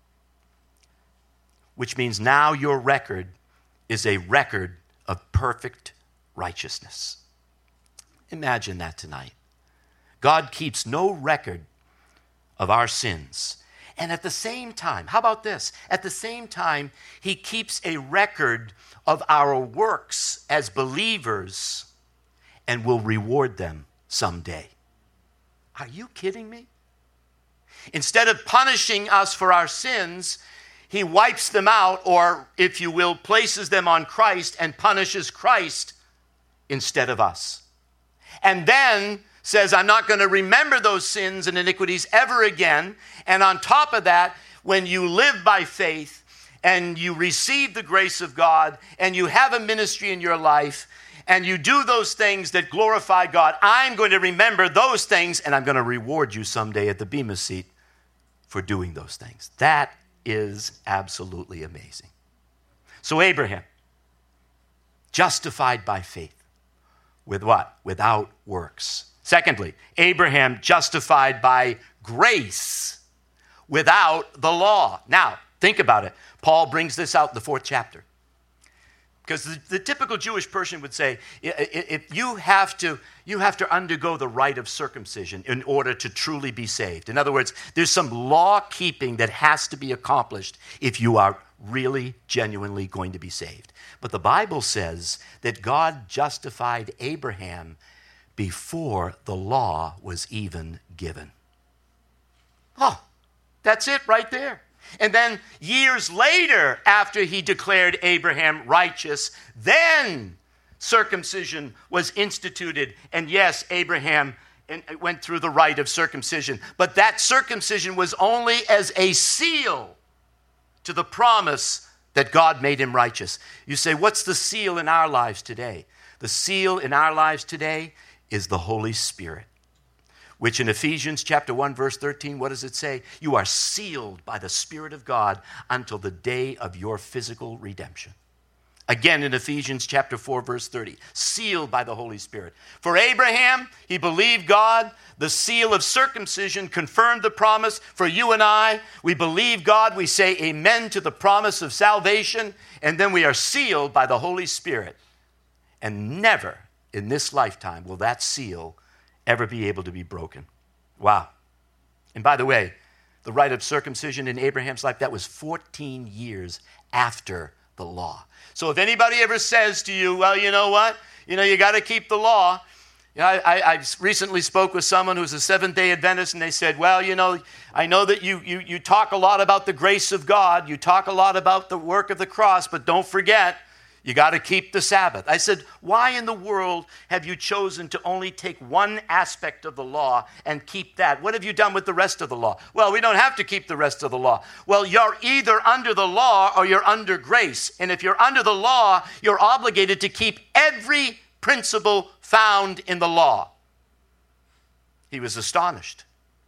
which means now your record is a record of perfect righteousness. Imagine that tonight. God keeps no record of our sins. And at the same time, how about this? At the same time, he keeps a record of our works as believers and will reward them someday. Are you kidding me? Instead of punishing us for our sins, he wipes them out, or, if you will, places them on Christ and punishes Christ instead of us. And then says, I'm not going to remember those sins and iniquities ever again. And on top of that, when you live by faith and you receive the grace of God, and you have a ministry in your life, and you do those things that glorify God, I'm going to remember those things, and I'm going to reward you someday at the Bema seat for doing those things. That is absolutely amazing. So Abraham, justified by faith. With what? Without works. Secondly, Abraham justified by grace without the law. Now, think about it. Paul brings this out in the 4th chapter. Because the typical Jewish person would say, if you have to undergo the rite of circumcision in order to truly be saved. In other words, there's some law keeping that has to be accomplished if you are really, genuinely going to be saved. But the Bible says that God justified Abraham before the law was even given. Oh, that's it right there. And then years later, after he declared Abraham righteous, then circumcision was instituted. And yes, Abraham went through the rite of circumcision. But that circumcision was only as a seal to the promise that God made him righteous. You say, what's the seal in our lives today? The seal in our lives today is the Holy Spirit, which in Ephesians chapter 1, verse 13, what does it say? You are sealed by the Spirit of God until the day of your physical redemption. Again in Ephesians chapter 4, verse 30, sealed by the Holy Spirit. For Abraham, he believed God. The seal of circumcision confirmed the promise. For you and I, we believe God. We say amen to the promise of salvation. And then we are sealed by the Holy Spirit. And never in this lifetime will that seal ever be able to be broken. Wow. And by the way, the rite of circumcision in Abraham's life, that was 14 years after the law. So if anybody ever says to you, well, you know what? You got to keep the law. I recently spoke with someone who's a Seventh-day Adventist, and they said, well, I know that you talk a lot about the grace of God. You talk a lot about the work of the cross, but don't forget, you got to keep the Sabbath. I said, why in the world have you chosen to only take one aspect of the law and keep that? What have you done with the rest of the law? Well, we don't have to keep the rest of the law. Well, you're either under the law or you're under grace. And if you're under the law, you're obligated to keep every principle found in the law. He was astonished.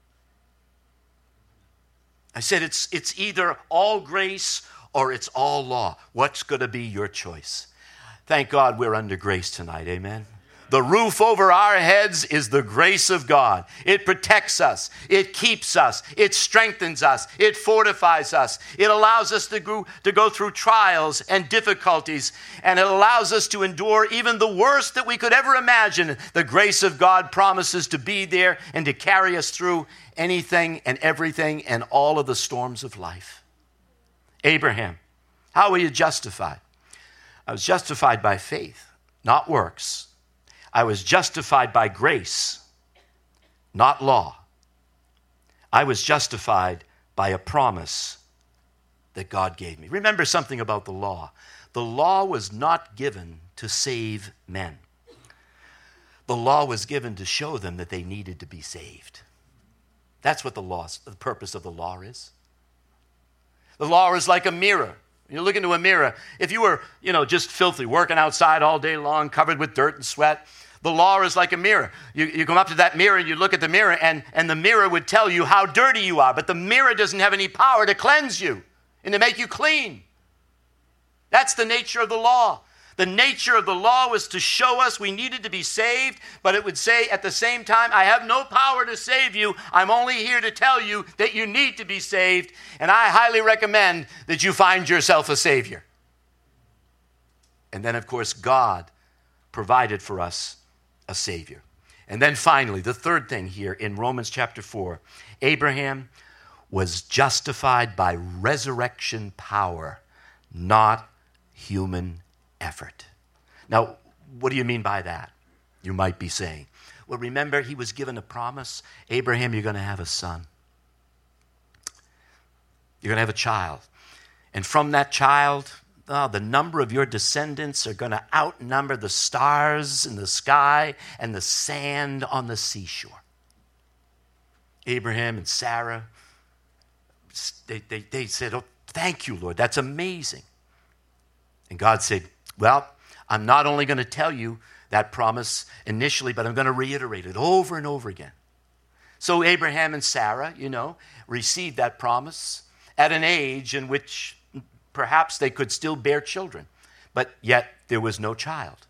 I said, it's either all grace or it's all law. What's going to be your choice? Thank God we're under grace tonight, amen? The roof over our heads is the grace of God. It protects us. It keeps us. It strengthens us. It fortifies us. It allows us to go through trials and difficulties, and it allows us to endure even the worst that we could ever imagine. The grace of God promises to be there and to carry us through anything and everything and all of the storms of life. Abraham, how were you justified? I was justified by faith, not works. I was justified by grace, not law. I was justified by a promise that God gave me. Remember something about the law. The law was not given to save men. The law was given to show them that they needed to be saved. That's what the purpose of the law is. The law is like a mirror. You look into a mirror. If you were, just filthy, working outside all day long, covered with dirt and sweat, the law is like a mirror. You come up to that mirror and you look at the mirror, and the mirror would tell you how dirty you are, but the mirror doesn't have any power to cleanse you and to make you clean. That's the nature of the law. The nature of the law was to show us we needed to be saved, but it would say at the same time, I have no power to save you. I'm only here to tell you that you need to be saved, and I highly recommend that you find yourself a Savior. And then, of course, God provided for us a Savior. And then finally, the third thing here in Romans chapter 4, Abraham was justified by resurrection power, not human effort. Now, what do you mean by that? You might be saying, well, remember, he was given a promise. Abraham, you're going to have a son. You're going to have a child. And from that child, the number of your descendants are going to outnumber the stars in the sky and the sand on the seashore. Abraham and Sarah, they said, oh, Thank you, Lord. That's amazing. And God said, well, I'm not only going to tell you that promise initially, but I'm going to reiterate it over and over again. So Abraham and Sarah, received that promise at an age in which perhaps they could still bear children, but yet there was no child.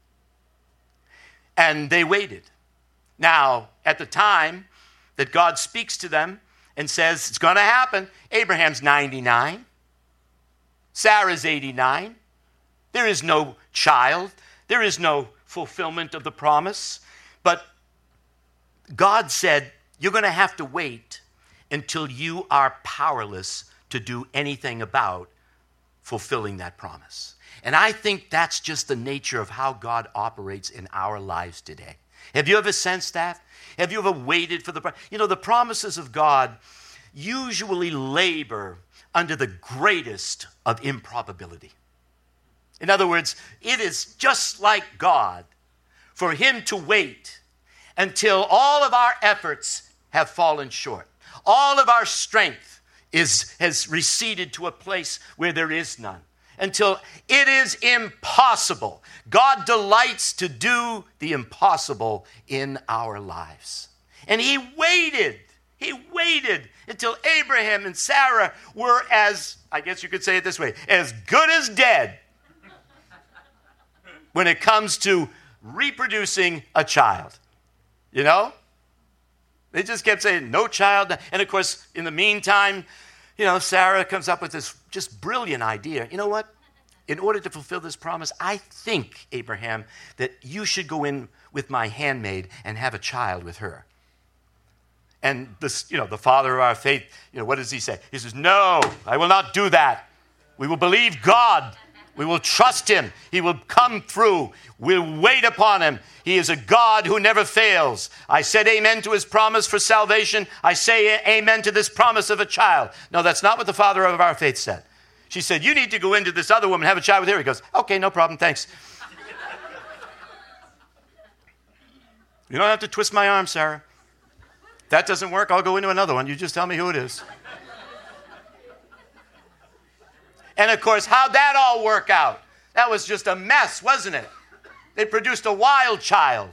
And they waited. Now, at the time that God speaks to them and says it's going to happen, Abraham's 99, Sarah's 89. There is no child. There is no fulfillment of the promise. But God said, you're going to have to wait until you are powerless to do anything about fulfilling that promise. And I think that's just the nature of how God operates in our lives today. Have you ever sensed that? Have you ever waited for the promises of God usually labor under the greatest of improbability. In other words, it is just like God for him to wait until all of our efforts have fallen short. All of our strength has receded to a place where there is none. Until it is impossible. God delights to do the impossible in our lives. And he waited until Abraham and Sarah were as, I guess you could say it this way, as good as dead when it comes to reproducing a child. You know? They just kept saying, no child. And of course, in the meantime, Sarah comes up with this just brilliant idea. You know what? In order to fulfill this promise, I think, Abraham, that you should go in with my handmaid and have a child with her. And this, the father of our faith, what does he say? He says, no, I will not do that. We will believe God. We will trust him. He will come through. We'll wait upon him. He is a God who never fails. I said amen to his promise for salvation. I say amen to this promise of a child. No, that's not what the father of our faith said. She said, you need to go into this other woman and have a child with her. He goes, okay, no problem, thanks. You don't have to twist my arm, Sarah. If that doesn't work, I'll go into another one. You just tell me who it is. And of course, how'd that all work out? That was just a mess, wasn't it? They produced a wild child.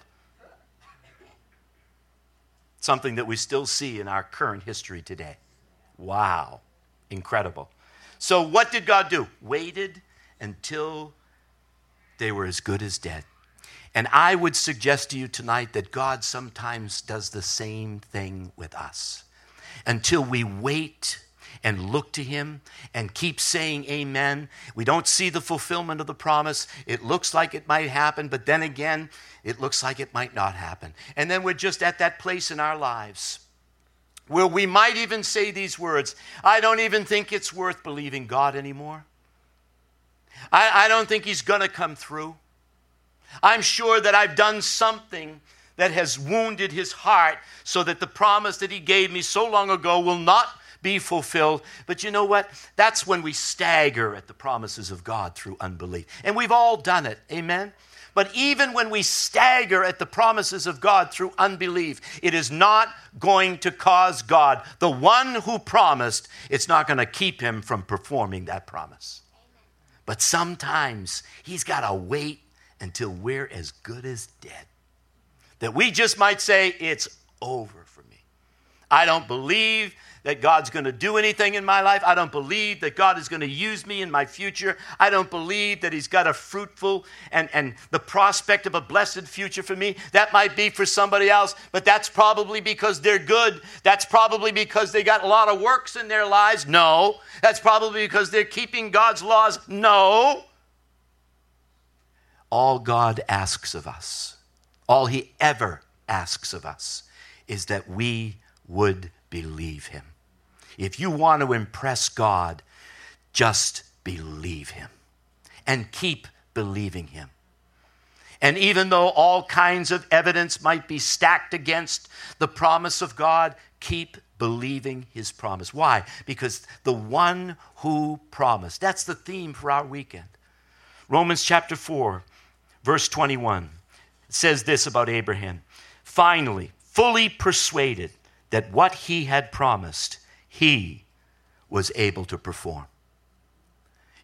Something that we still see in our current history today. Wow. Incredible. So what did God do? Waited until they were as good as dead. And I would suggest to you tonight that God sometimes does the same thing with us. Until we wait and look to him and keep saying amen. We don't see the fulfillment of the promise. It looks like it might happen, but then again, it looks like it might not happen. And then we're just at that place in our lives where we might even say these words, I don't even think it's worth believing God anymore. I don't think he's going to come through. I'm sure that I've done something that has wounded his heart so that the promise that he gave me so long ago will not be fulfilled. But you know what? That's when we stagger at the promises of God through unbelief. And we've all done it. Amen? But even when we stagger at the promises of God through unbelief, it is not going to cause God, the one who promised, it's not going to keep him from performing that promise. But sometimes he's got to wait until we're as good as dead. That we just might say, it's over for me. I don't believe that God's going to do anything in my life. I don't believe that God is going to use me in my future. I don't believe that he's got a fruitful and the prospect of a blessed future for me. That might be for somebody else, but that's probably because they're good. That's probably because they got a lot of works in their lives. No. That's probably because they're keeping God's laws. No. All God asks of us, all he ever asks of us, is that we would believe him. If you want to impress God, just believe him and keep believing him. And even though all kinds of evidence might be stacked against the promise of God, keep believing his promise. Why? Because the one who promised. That's the theme for our weekend. Romans chapter 4, verse 21 says this about Abraham. Finally, fully persuaded that what he had promised, he was able to perform.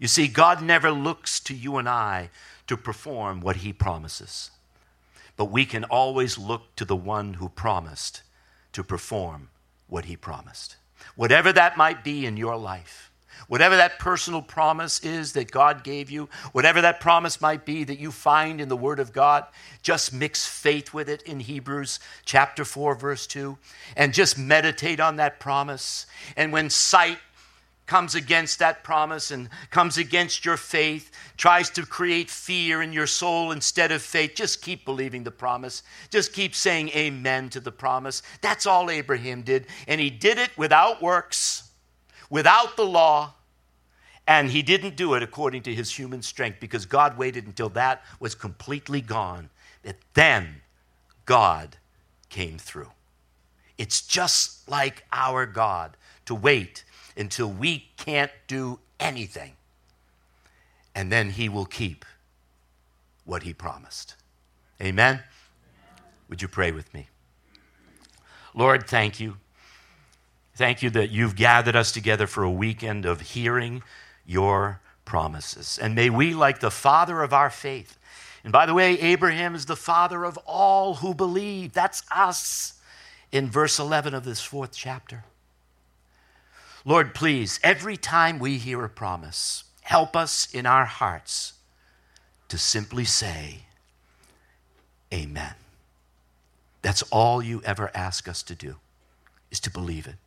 You see, God never looks to you and I to perform what he promises. But we can always look to the one who promised to perform what he promised. Whatever that might be in your life, whatever that personal promise is that God gave you, whatever that promise might be that you find in the Word of God, just mix faith with it in Hebrews chapter 4, verse 2, and just meditate on that promise. And when sight comes against that promise and comes against your faith, tries to create fear in your soul instead of faith, just keep believing the promise. Just keep saying amen to the promise. That's all Abraham did. And he did it without works, without the law, and he didn't do it according to his human strength because God waited until that was completely gone. That then God came through. It's just like our God to wait until we can't do anything. And then he will keep what he promised. Amen? Would you pray with me? Lord, thank you. Thank you that you've gathered us together for a weekend of hearing your promises. And may we, like the father of our faith, and by the way, Abraham is the father of all who believe. That's us in verse 11 of this 4th chapter. Lord, please, every time we hear a promise, help us in our hearts to simply say, amen. That's all you ever ask us to do, is to believe it.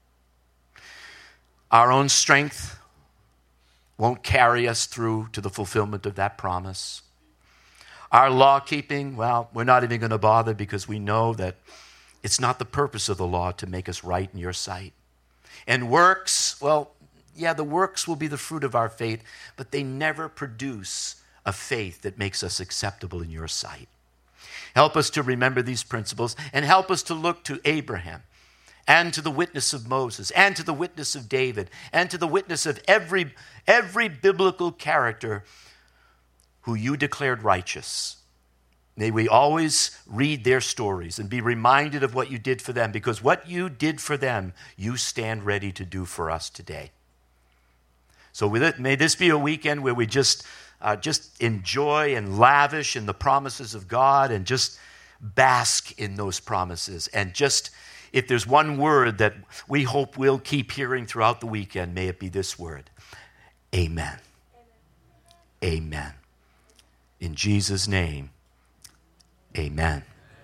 Our own strength won't carry us through to the fulfillment of that promise. Our law keeping, well, we're not even going to bother because we know that it's not the purpose of the law to make us right in your sight. And works, well, yeah, the works will be the fruit of our faith, but they never produce a faith that makes us acceptable in your sight. Help us to remember these principles and help us to look to Abraham and to the witness of Moses and to the witness of David and to the witness of every biblical character who you declared righteous. May we always read their stories and be reminded of what you did for them, because what you did for them, you stand ready to do for us today. So with it, may this be a weekend where we just enjoy and lavish in the promises of God and just bask in those promises. And just, if there's one word that we hope we'll keep hearing throughout the weekend, may it be this word, amen. Amen. In Jesus' name, amen.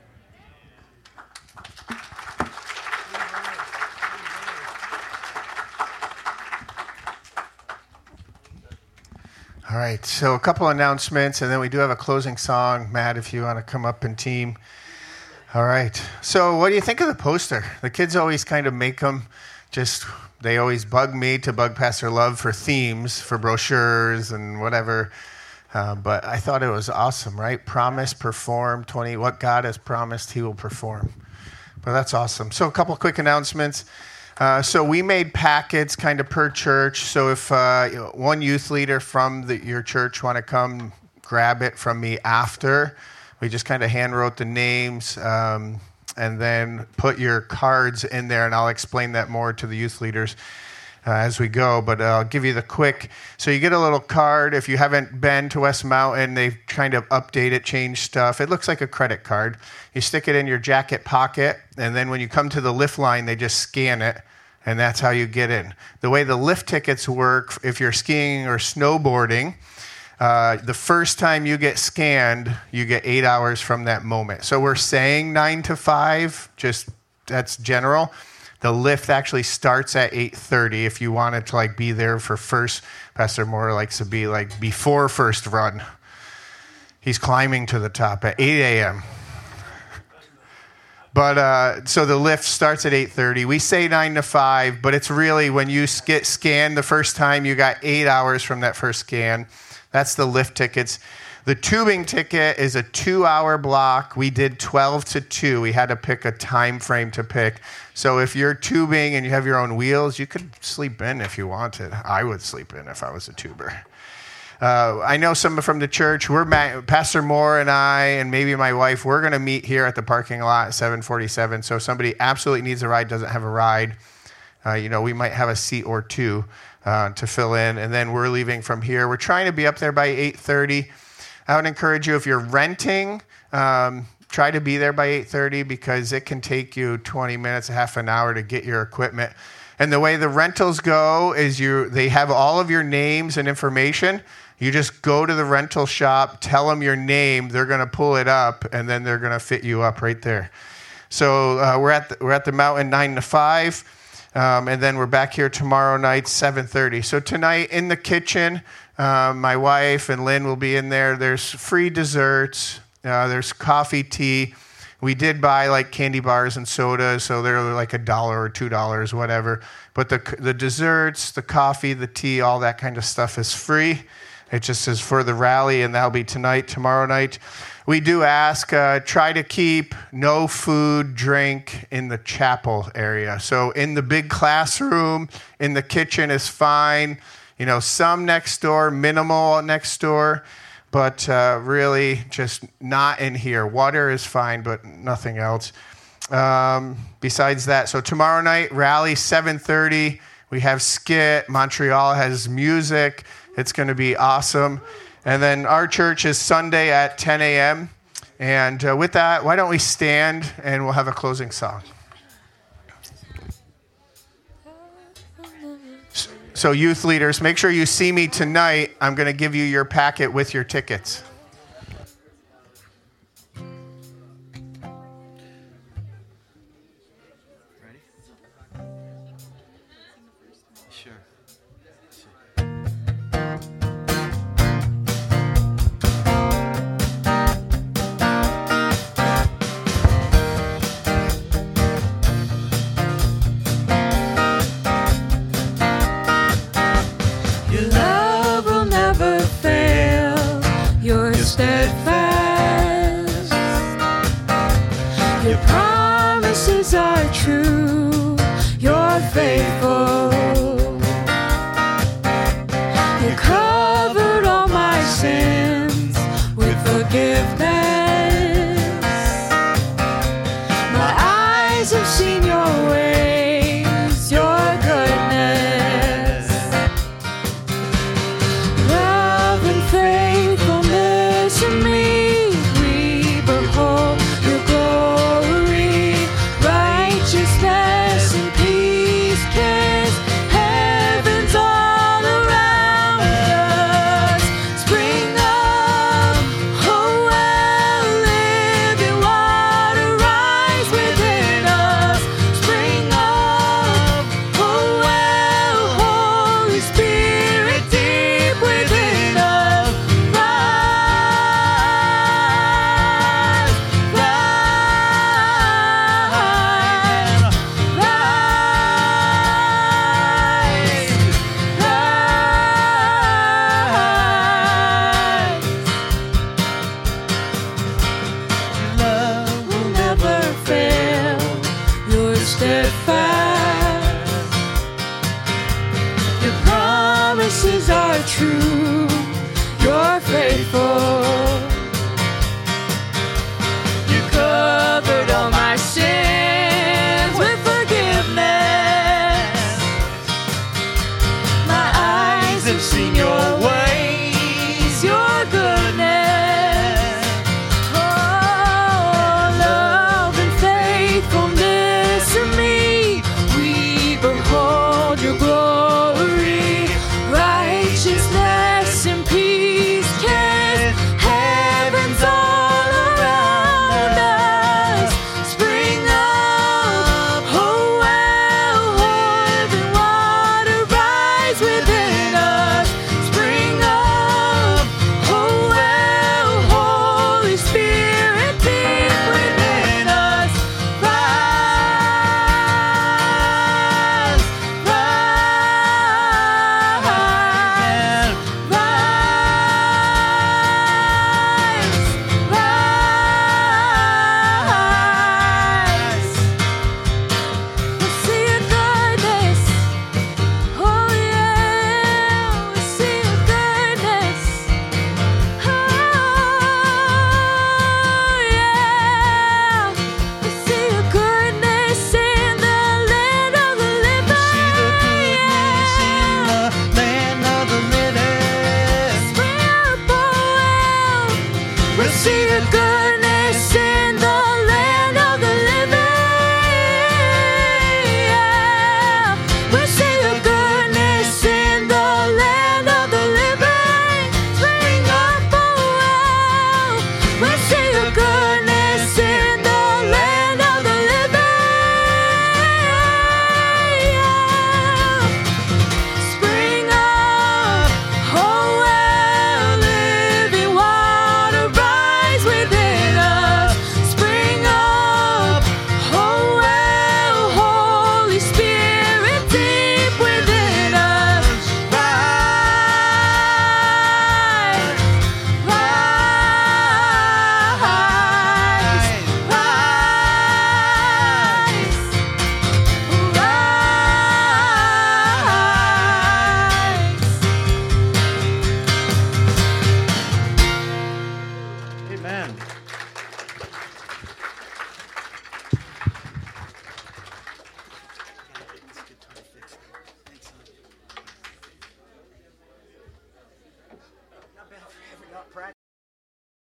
All right, so a couple announcements, and then we do have a closing song. Matt, if you want to come up and team. All right, so what do you think of the poster? The kids always kind of make them they always bug me to bug Pastor Love for themes, for brochures and whatever. But I thought it was awesome, right? Promise, perform, what God has promised, he will perform. But that's awesome. So a couple quick announcements. So we made packets kind of per church. So if one youth leader from your church want to come grab it from me after, we just kind of hand wrote the names and then put your cards in there, and I'll explain that more to the youth leaders as we go, but I'll give you the quick. So you get a little card. If you haven't been to West Mountain, they've kind of updated, changed stuff. It looks like a credit card. You stick it in your jacket pocket, and then when you come to the lift line, they just scan it, and that's how you get in. The way the lift tickets work, if you're skiing or snowboarding, the first time you get scanned, you get 8 hours from that moment. So we're saying 9 to 5, just that's general. The lift actually starts at 8:30 if you wanted to be there for first. Pastor Moore likes to be before first run. He's climbing to the top at 8 a.m. But so the lift starts at 8:30. We say 9 to 5, but it's really when you get scanned the first time, you got 8 hours from that first scan. That's the lift tickets. The tubing ticket is a 2-hour block. We did 12 to 2. We had to pick a time frame to pick. So if you're tubing and you have your own wheels, you could sleep in if you wanted. I would sleep in if I was a tuber. I know some from the church. Pastor Moore and I and maybe my wife, we're going to meet here at the parking lot at 747. So if somebody absolutely needs a ride, doesn't have a ride, we might have a seat or two. to fill in. And then we're leaving from here. We're trying to be up there by 8:30. I would encourage you, if you're renting, try to be there by 8:30 because it can take you 20 minutes, a half an hour to get your equipment. And the way the rentals go is they have all of your names and information. You just go to the rental shop, tell them your name, they're going to pull it up, and then they're going to fit you up right there. So we're at the mountain 9 to 5, and then we're back here tomorrow night 7:30. So tonight in the kitchen, my wife and Lynn will be in there. There's free desserts. There's coffee, tea. We did buy like candy bars and sodas, so they're like $1 or $2, whatever. But the desserts, the coffee, the tea, all that kind of stuff is free. It just is for the rally, and that'll be tonight, tomorrow night. We do ask, try to keep no food, drink in the chapel area. So in the big classroom, in the kitchen is fine. Some next door, minimal next door. But really just not in here. Water is fine, but nothing else. Besides that, so tomorrow night, rally 7:30. We have skit. Montreal has music. It's going to be awesome. And then our church is Sunday at 10 a.m. And with that, why don't we stand and we'll have a closing song. So youth leaders, make sure you see me tonight. I'm going to give you your packet with your tickets. Ready? Sure. Your love will never fail. You're steadfast. Your promises are true. You're faithful. You covered all my sins with forgiveness. My eyes have seen your ways, your goodness. Love and faithfulness in me, we behold your glory. Righteousness and peace kiss heavens all around us. Spring up, oh well, living water rise within us. Spring up, oh well, Holy Spirit deep within us. Rise, rise, rise. Love will never fail. You're steadfast. Your promises are true. You're faithful. You covered all my sins with forgiveness. My eyes have seen your ways, your goodness. Oh, love and faithfulness in me, we behold your glory. Righteousness We'll see your goodness in the land of the living. Yeah. We'll see your goodness in the land of the living. Spring up, oh well. We'll see your goodness in the land of the living. Yeah. Spring up, oh well, living water rise within us. Spring up, oh well, Holy Spirit deep within us. Rise, rise, rise. Amen.